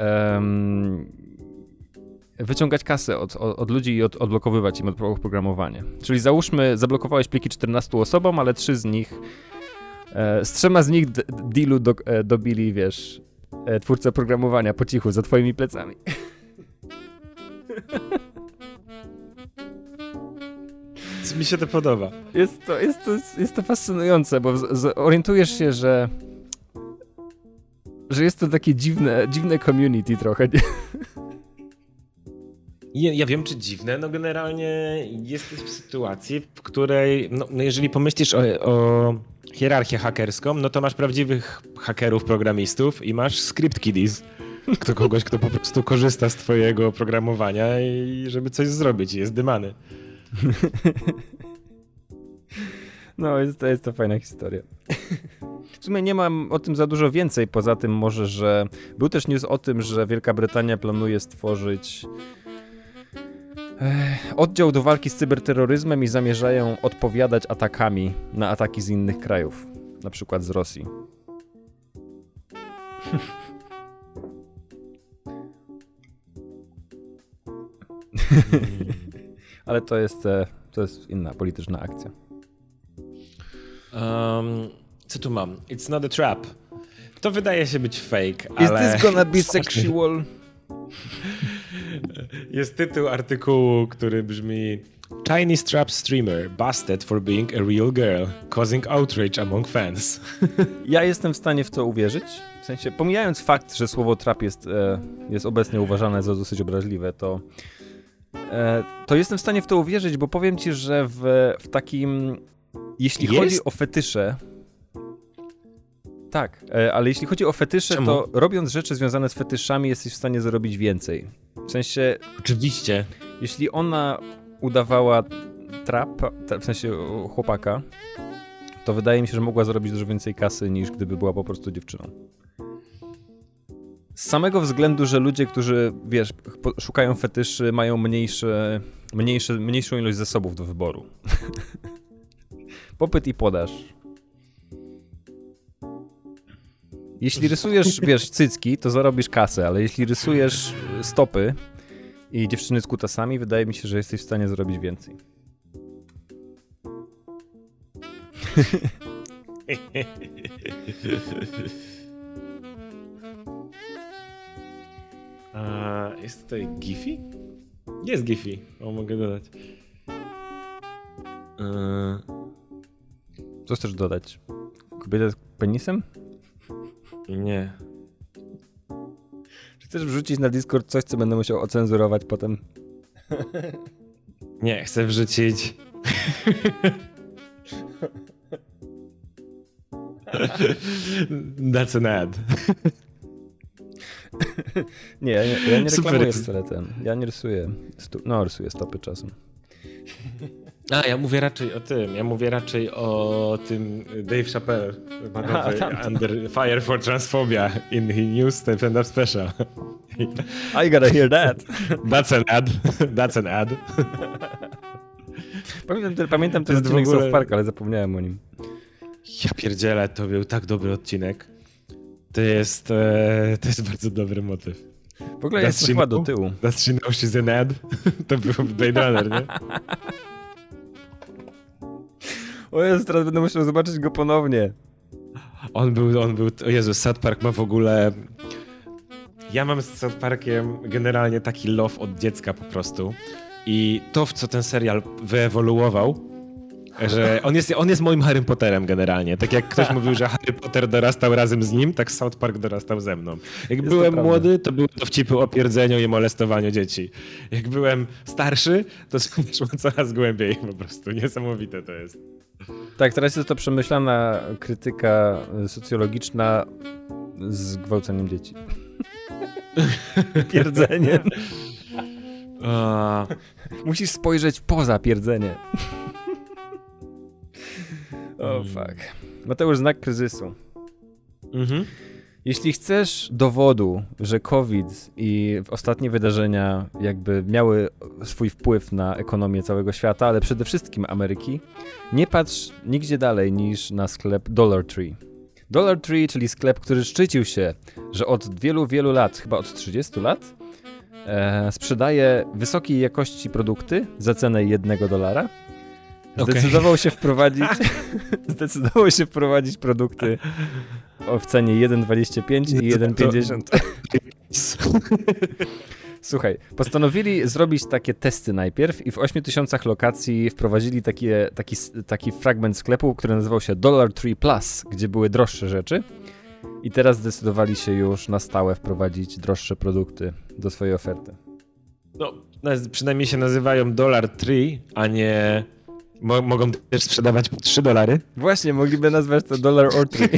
wyciągać kasę od ludzi i odblokowywać im oprogramowanie. Czyli załóżmy, zablokowałeś pliki 14 osobom, ale z 3 z nich dealu dobili, twórcy oprogramowania po cichu, za twoimi plecami. Mi się to podoba. Jest to fascynujące, bo orientujesz się, że jest to takie dziwne community trochę. Ja wiem, czy dziwne, no generalnie jesteś w sytuacji, w której, no jeżeli pomyślisz o hierarchię hakerską, no to masz prawdziwych hakerów, programistów i masz script kiddies. Kogoś, kto po prostu korzysta z twojego oprogramowania i żeby coś zrobić, jest dymany. No, jest to fajna historia. W sumie nie mam o tym za dużo więcej, poza tym może, że był też news o tym, że Wielka Brytania planuje stworzyć oddział do walki z cyberterroryzmem i zamierzają odpowiadać atakami na ataki z innych krajów, na przykład z Rosji. Ale to jest inna polityczna akcja. Co tu mam? It's not a trap. To wydaje się być fake, ale... Is this gonna be sexual? Jest tytuł artykułu, który brzmi Chinese trap streamer busted for being a real girl, causing outrage among fans. Ja jestem w stanie w to uwierzyć. W sensie, pomijając fakt, że słowo trap jest obecnie uważane za dosyć obraźliwe, to jestem w stanie w to uwierzyć, bo powiem ci, że w takim... Jeśli chodzi o fetysze... Tak, ale jeśli chodzi o fetysze, Czemu? to robiąc rzeczy związane z fetyszami jesteś w stanie zarobić więcej. W sensie... Oczywiście. Jeśli ona udawała w sensie chłopaka, to wydaje mi się, że mogła zarobić dużo więcej kasy niż gdyby była po prostu dziewczyną. Z samego względu, że ludzie, którzy, szukają fetyszy, mają mniejszą ilość zasobów do wyboru. Popyt i podaż. Jeśli rysujesz, cycki, to zarobisz kasę, ale jeśli rysujesz stopy i dziewczyny z kutasami, wydaje mi się, że jesteś w stanie zrobić więcej. Jest tutaj Giphy? Jest Giphy. Mogę dodać. Co chcesz dodać? Kobieta z penisem? Nie. Chcesz wrzucić na Discord coś, co będę musiał ocenzurować potem? Nie, chcę wrzucić... That's an ad. Nie, ja nie Super. reklamuję wcale ten. Ja nie rysuję. Rysuję stopy czasem. Ja mówię raczej o tym Dave Chappelle. Under Fire for Transphobia in his new stand-up special. I gotta hear that. That's an ad. Pamiętam ten odcinek South Park, ale zapomniałem o nim. Ja pierdzielę, to był tak dobry odcinek. To jest bardzo dobry motyw. W ogóle jest chyba do tyłu. Does she know she's an ad? To był Blade Runner, nie? O Jezu, teraz będę musiał zobaczyć go ponownie. On był, o Jezu, South Park ma w ogóle... Ja mam z South Parkiem generalnie taki love od dziecka po prostu. I to, w co ten serial wyewoluował, że on jest moim Harrym Potterem generalnie. Tak jak ktoś mówił, że Harry Potter dorastał razem z nim, tak South Park dorastał ze mną. Jak byłem młody, to były dowcipy o pierdzeniu i molestowaniu dzieci. Jak byłem starszy, to szło coraz głębiej po prostu. Niesamowite to jest. Tak, teraz jest to przemyślana krytyka socjologiczna z gwałceniem dzieci. Pierdzeniem. Musisz spojrzeć poza pierdzenie. Fuck. Mateusz, znak kryzysu. Jeśli chcesz dowodu, że COVID i ostatnie wydarzenia jakby miały swój wpływ na ekonomię całego świata, ale przede wszystkim Ameryki, nie patrz nigdzie dalej niż na sklep Dollar Tree. Dollar Tree, czyli sklep, który szczycił się, że od wielu, wielu lat, chyba od 30 lat, sprzedaje wysokiej jakości produkty za cenę $1. Zdecydował się wprowadzić produkty w cenie 1,25 i 1,50. Słuchaj, postanowili zrobić takie testy najpierw i w 8000 lokacji wprowadzili taki fragment sklepu, który nazywał się Dollar Tree Plus, gdzie były droższe rzeczy. I teraz zdecydowali się już na stałe wprowadzić droższe produkty do swojej oferty. No, przynajmniej się nazywają Dollar Tree, a nie... Mogą też sprzedawać po $3? Właśnie, mogliby nazwać to Dollar or Tree.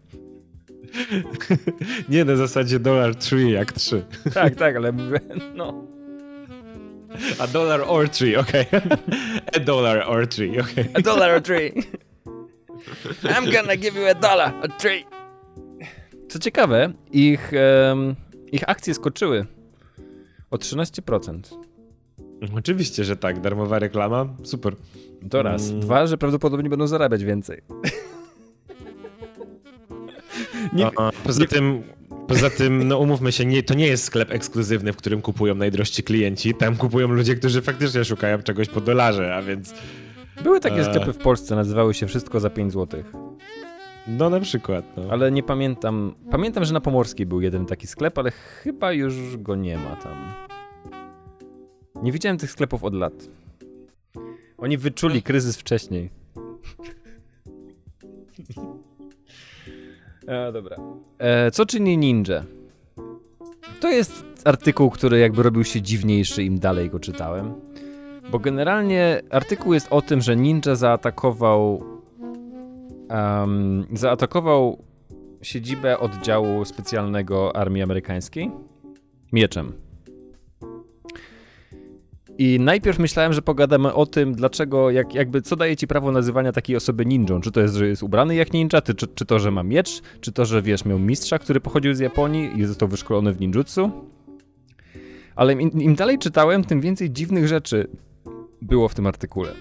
Nie, na zasadzie Dollar Tree jak 3. Tak, ale mówię, no. A Dollar or Tree, okej. A Dollar or Tree, okej. A Dollar or Tree. I'm gonna give you $1 a tree. Co ciekawe, ich akcje skoczyły o 13%. Oczywiście, że tak. Darmowa reklama, super. To raz. Dwa, że prawdopodobnie będą zarabiać więcej. Poza tym, no umówmy się, to nie jest sklep ekskluzywny, w którym kupują najdrożsi klienci. Tam kupują ludzie, którzy faktycznie szukają czegoś po $1, a więc... Były takie sklepy w Polsce, nazywały się Wszystko za 5 zł. No na przykład. No. Ale nie pamiętam. Pamiętam, że na Pomorskiej był jeden taki sklep, ale chyba już go nie ma tam. Nie widziałem tych sklepów od lat. Oni wyczuli kryzys wcześniej. Dobra. Co czyni ninja? To jest artykuł, który jakby robił się dziwniejszy, im dalej go czytałem. Bo generalnie artykuł jest o tym, że ninja zaatakował siedzibę oddziału specjalnego armii amerykańskiej mieczem. I najpierw myślałem, że pogadamy o tym, dlaczego, co daje ci prawo nazywania takiej osoby ninją. Czy to jest, że jest ubrany jak ninja, czy to, że ma miecz, czy to, że miał mistrza, który pochodził z Japonii i został wyszkolony w ninjutsu. Ale im dalej czytałem, tym więcej dziwnych rzeczy było w tym artykule.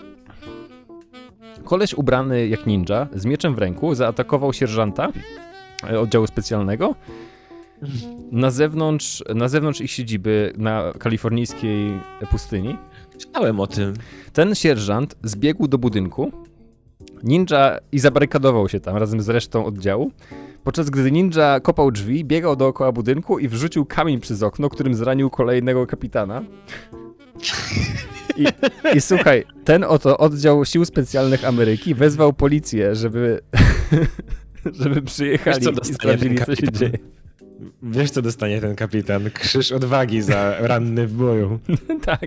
Koleś ubrany jak ninja, z mieczem w ręku, zaatakował sierżanta oddziału specjalnego na zewnątrz ich siedziby na kalifornijskiej pustyni. Czytałem o tym. Ten sierżant zbiegł do budynku ninja i zabarykadował się tam razem z resztą oddziału, podczas gdy ninja kopał drzwi, biegał dookoła budynku i wrzucił kamień przez okno, którym zranił kolejnego kapitana. I słuchaj, ten oto oddział Sił Specjalnych Ameryki wezwał policję, żeby przyjechali i sprawdzili, co się dzieje. Wiesz, co dostanie ten kapitan? Krzyż odwagi za ranny w boju. Tak.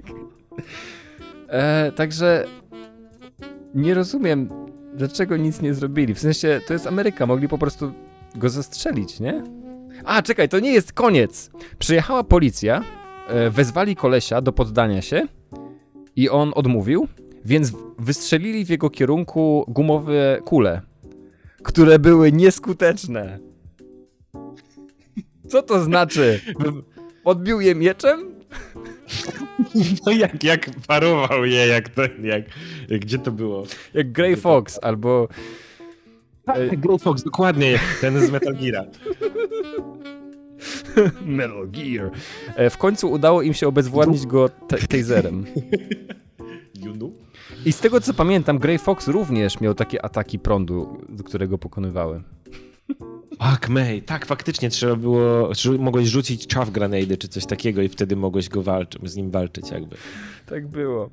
Także nie rozumiem, dlaczego nic nie zrobili. W sensie, to jest Ameryka, mogli po prostu go zastrzelić, nie? A, czekaj, to nie jest koniec. Przyjechała policja, wezwali kolesia do poddania się i on odmówił, więc wystrzelili w jego kierunku gumowe kule, które były nieskuteczne. Co to znaczy? Odbił je mieczem? No jak parował je, jak gdzie to było? Jak Grey Fox, albo... Grey Fox, dokładnie, ten z Metal Geara. Metal Gear. W końcu udało im się obezwładnić go taserem. Yunu? I z tego co pamiętam, Grey Fox również miał takie ataki prądu, które go pokonywały. Fuck May, tak, faktycznie trzeba było, mogłeś rzucić chaff grenady czy coś takiego i wtedy mogłeś z nim walczyć jakby. Tak było.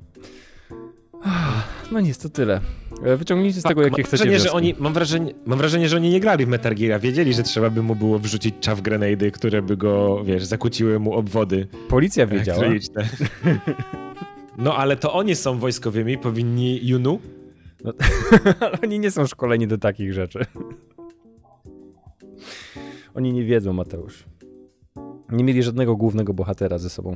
No nic, to tyle. Wyciągnijcie z tego, jakie chcecie wnioski. Mam wrażenie, że oni nie grali w Metal Geara. Wiedzieli, że trzeba by mu było wrzucić chaff grenady, które by go, wiesz, zakłóciły mu obwody. Policja wiedziała. No ale to oni są wojskowymi, powinni Yunu. No, ale oni nie są szkoleni do takich rzeczy. Oni nie wiedzą, Mateusz. Nie mieli żadnego głównego bohatera ze sobą.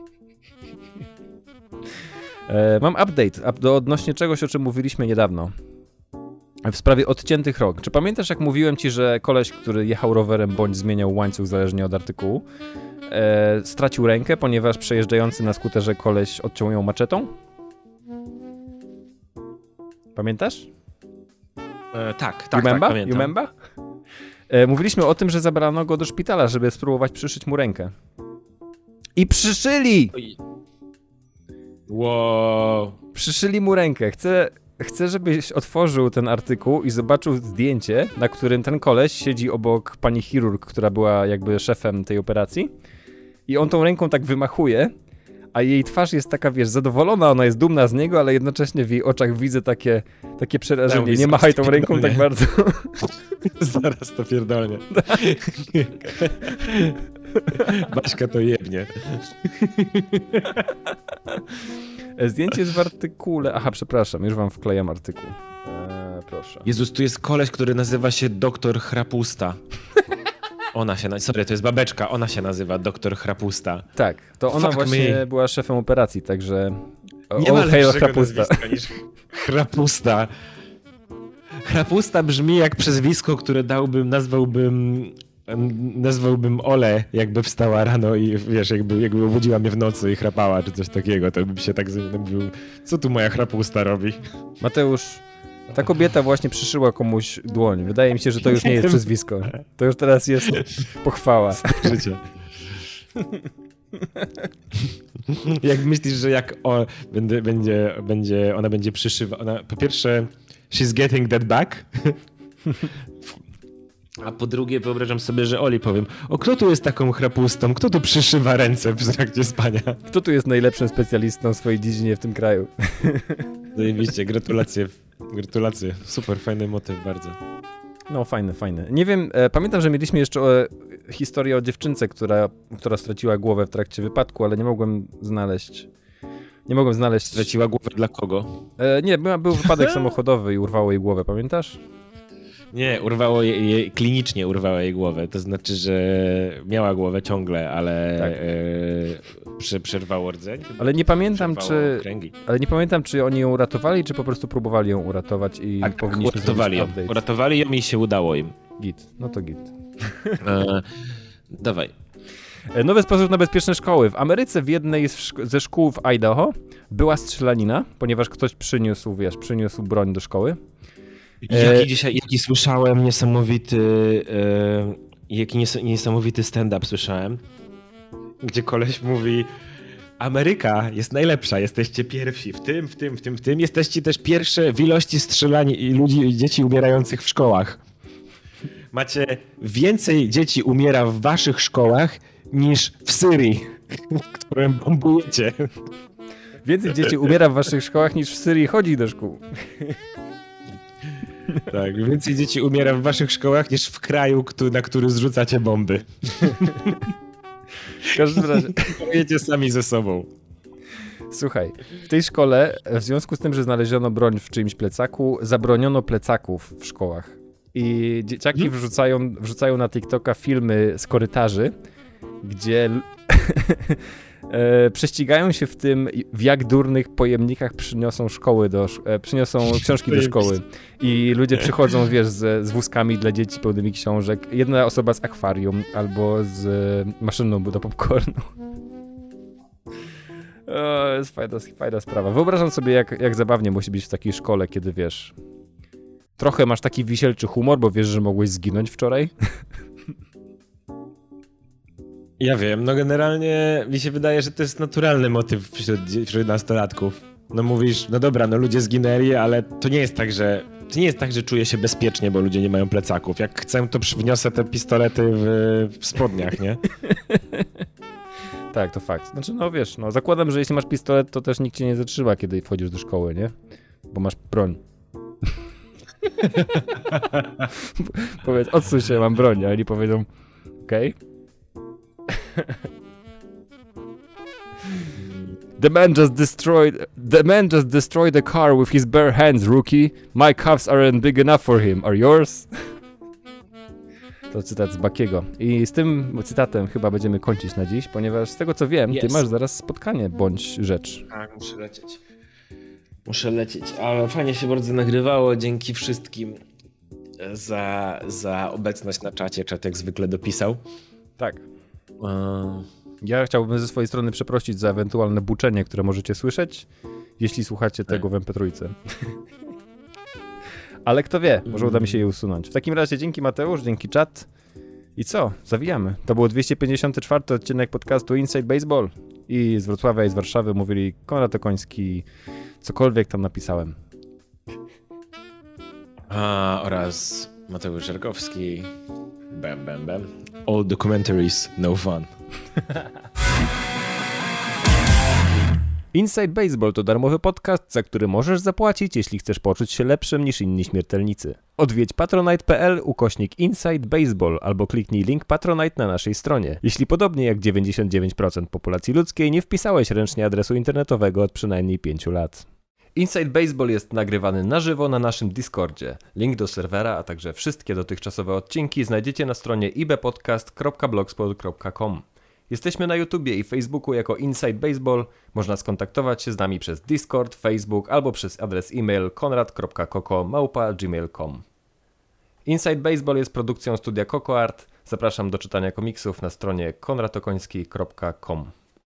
Mam update odnośnie czegoś, o czym mówiliśmy niedawno. W sprawie odciętych rąk. Czy pamiętasz, jak mówiłem ci, że koleś, który jechał rowerem bądź zmieniał łańcuch zależnie od artykułu, stracił rękę, ponieważ przejeżdżający na skuterze koleś odciął ją maczetą? Pamiętasz? Tak, pamiętam. You remember? Mówiliśmy o tym, że zabrano go do szpitala, żeby spróbować przyszyć mu rękę. I przyszyli! Wow. Przyszyli mu rękę. Chcę, żebyś otworzył ten artykuł i zobaczył zdjęcie, na którym ten koleś siedzi obok pani chirurg, która była jakby szefem tej operacji. I on tą ręką tak wymachuje, a jej twarz jest taka, wiesz, zadowolona, ona jest dumna z niego, ale jednocześnie w jej oczach widzę takie przerażenie. Nie machaj tą ręką tak bardzo. Zaraz to pierdolnie. Baśka to jebnie. Zdjęcie jest w artykule. Aha, przepraszam, już wam wklejam artykuł. Proszę. Jezus, tu jest koleś, który nazywa się Doktor Chrapusta. Sorry, to jest babeczka, ona się nazywa Doktor Chrapusta. Tak, to ona właśnie była szefem operacji, także... Nie ma lepszego nazwiska niż Chrapusta. Chrapusta brzmi jak przezwisko, które nazwałbym Ole, jakby wstała rano i wiesz, jakby obudziła mnie w nocy i chrapała, czy coś takiego, to bym się tak mówił, co tu moja chrapusta robi? Mateusz, ta kobieta właśnie przyszyła komuś dłoń. Wydaje mi się, że to już nie jest przezwisko. To już teraz jest pochwała. Życie. Jak myślisz, że ona będzie przyszywa... Po pierwsze, she's getting that back. A po drugie, wyobrażam sobie, że Oli powiem, kto tu jest taką chrapustą? Kto tu przyszywa ręce w trakcie spania? Kto tu jest najlepszym specjalistą w swojej dziedzinie w tym kraju? Zajebiście, gratulacje. Super, fajny motyw bardzo. No, fajny. Nie wiem, pamiętam, że mieliśmy jeszcze historię o dziewczynce, która straciła głowę w trakcie wypadku, ale nie mogłem znaleźć. Straciła głowę dla kogo? Nie, był wypadek samochodowy i urwało jej głowę, pamiętasz? Nie, klinicznie urwała jej głowę. To znaczy, że miała głowę ciągle, ale tak. Przerwało rdzeń. Ale nie pamiętam, czy oni ją uratowali, czy po prostu próbowali ją uratować i powinniśmy uratowali ją. Update. Uratowali ją i się udało im. Git. No to git. Dawaj. Nowy sposób na bezpieczne szkoły. W Ameryce w jednej ze szkół w Idaho była strzelanina, ponieważ ktoś przyniósł broń do szkoły. Jaki słyszałem niesamowity stand-up słyszałem, gdzie koleś mówi: Ameryka jest najlepsza, jesteście pierwsi w tym, jesteście też pierwsze w ilości strzelań i dzieci umierających w szkołach. Macie więcej dzieci umiera w waszych szkołach niż w Syrii, którą bombujecie. Więcej dzieci umiera w waszych szkołach niż w Syrii chodzi do szkół. Tak, więcej dzieci umiera w waszych szkołach niż w kraju, na który zrzucacie bomby. W każdym razie... Jedziecie sami ze sobą. Słuchaj, w tej szkole, w związku z tym, że znaleziono broń w czyimś plecaku, zabroniono plecaków w szkołach. I dzieciaki wrzucają na TikToka filmy z korytarzy, gdzie prześcigają się w tym, w jak durnych pojemnikach przyniosą książki do szkoły. I ludzie przychodzą, wiesz, z wózkami dla dzieci pełnymi książek. Jedna osoba z akwarium albo z maszyną do popcornu. O, jest fajna sprawa. Wyobrażam sobie, jak zabawnie musi być w takiej szkole, kiedy wiesz, trochę masz taki wisielczy humor, bo wiesz, że mogłeś zginąć wczoraj. Ja wiem, no generalnie mi się wydaje, że to jest naturalny motyw wśród nastolatków. No mówisz, no dobra, no ludzie zginęli, ale to nie jest tak, że czuję się bezpiecznie, bo ludzie nie mają plecaków. Jak chcę, to wniosę te pistolety w spodniach, nie? Tak, to fakt. Znaczy, no wiesz, no zakładam, że jeśli masz pistolet, to też nikt cię nie zatrzyma, kiedy wchodzisz do szkoły, nie? Bo masz broń. Powiedz, odsuń się, mam broń, a oni powiedzą, okej. The man just destroyed the car with his bare hands, rookie. My cuffs aren't big enough for him. Are yours? To cytat z Bakiego. I z tym cytatem chyba będziemy kończyć na dziś, ponieważ z tego co wiem, ty masz zaraz spotkanie bądź rzecz. Tak, muszę lecieć, ale fajnie się bardzo nagrywało, dzięki wszystkim za obecność na czacie. Czat jak zwykle dopisał. Tak. Ja chciałbym ze swojej strony przeprosić za ewentualne buczenie, które możecie słyszeć, jeśli słuchacie tego w MP3. Ale kto wie, może uda mi się je usunąć. W takim razie dzięki Mateusz, dzięki czat. I co? Zawijamy. To był 254 odcinek podcastu Inside Baseball. I z Wrocławia i z Warszawy mówili Konrad Okoński, cokolwiek tam napisałem. Oraz Mateusz Żerkowski. Bam, bam, bam. All documentaries, no fun. Inside Baseball to darmowy podcast, za który możesz zapłacić, jeśli chcesz poczuć się lepszym niż inni śmiertelnicy. Odwiedź patronite.pl/Inside Baseball albo kliknij link Patronite na naszej stronie. Jeśli podobnie jak 99% populacji ludzkiej nie wpisałeś ręcznie adresu internetowego od przynajmniej 5 lat. Inside Baseball jest nagrywany na żywo na naszym Discordzie. Link do serwera, a także wszystkie dotychczasowe odcinki znajdziecie na stronie ibpodcast.blogspot.com. Jesteśmy na YouTubie i Facebooku jako Inside Baseball. Można skontaktować się z nami przez Discord, Facebook albo przez adres e-mail konrad.koko@gmail.com. Inside Baseball jest produkcją studia Coco Art. Zapraszam do czytania komiksów na stronie konradokoński.com.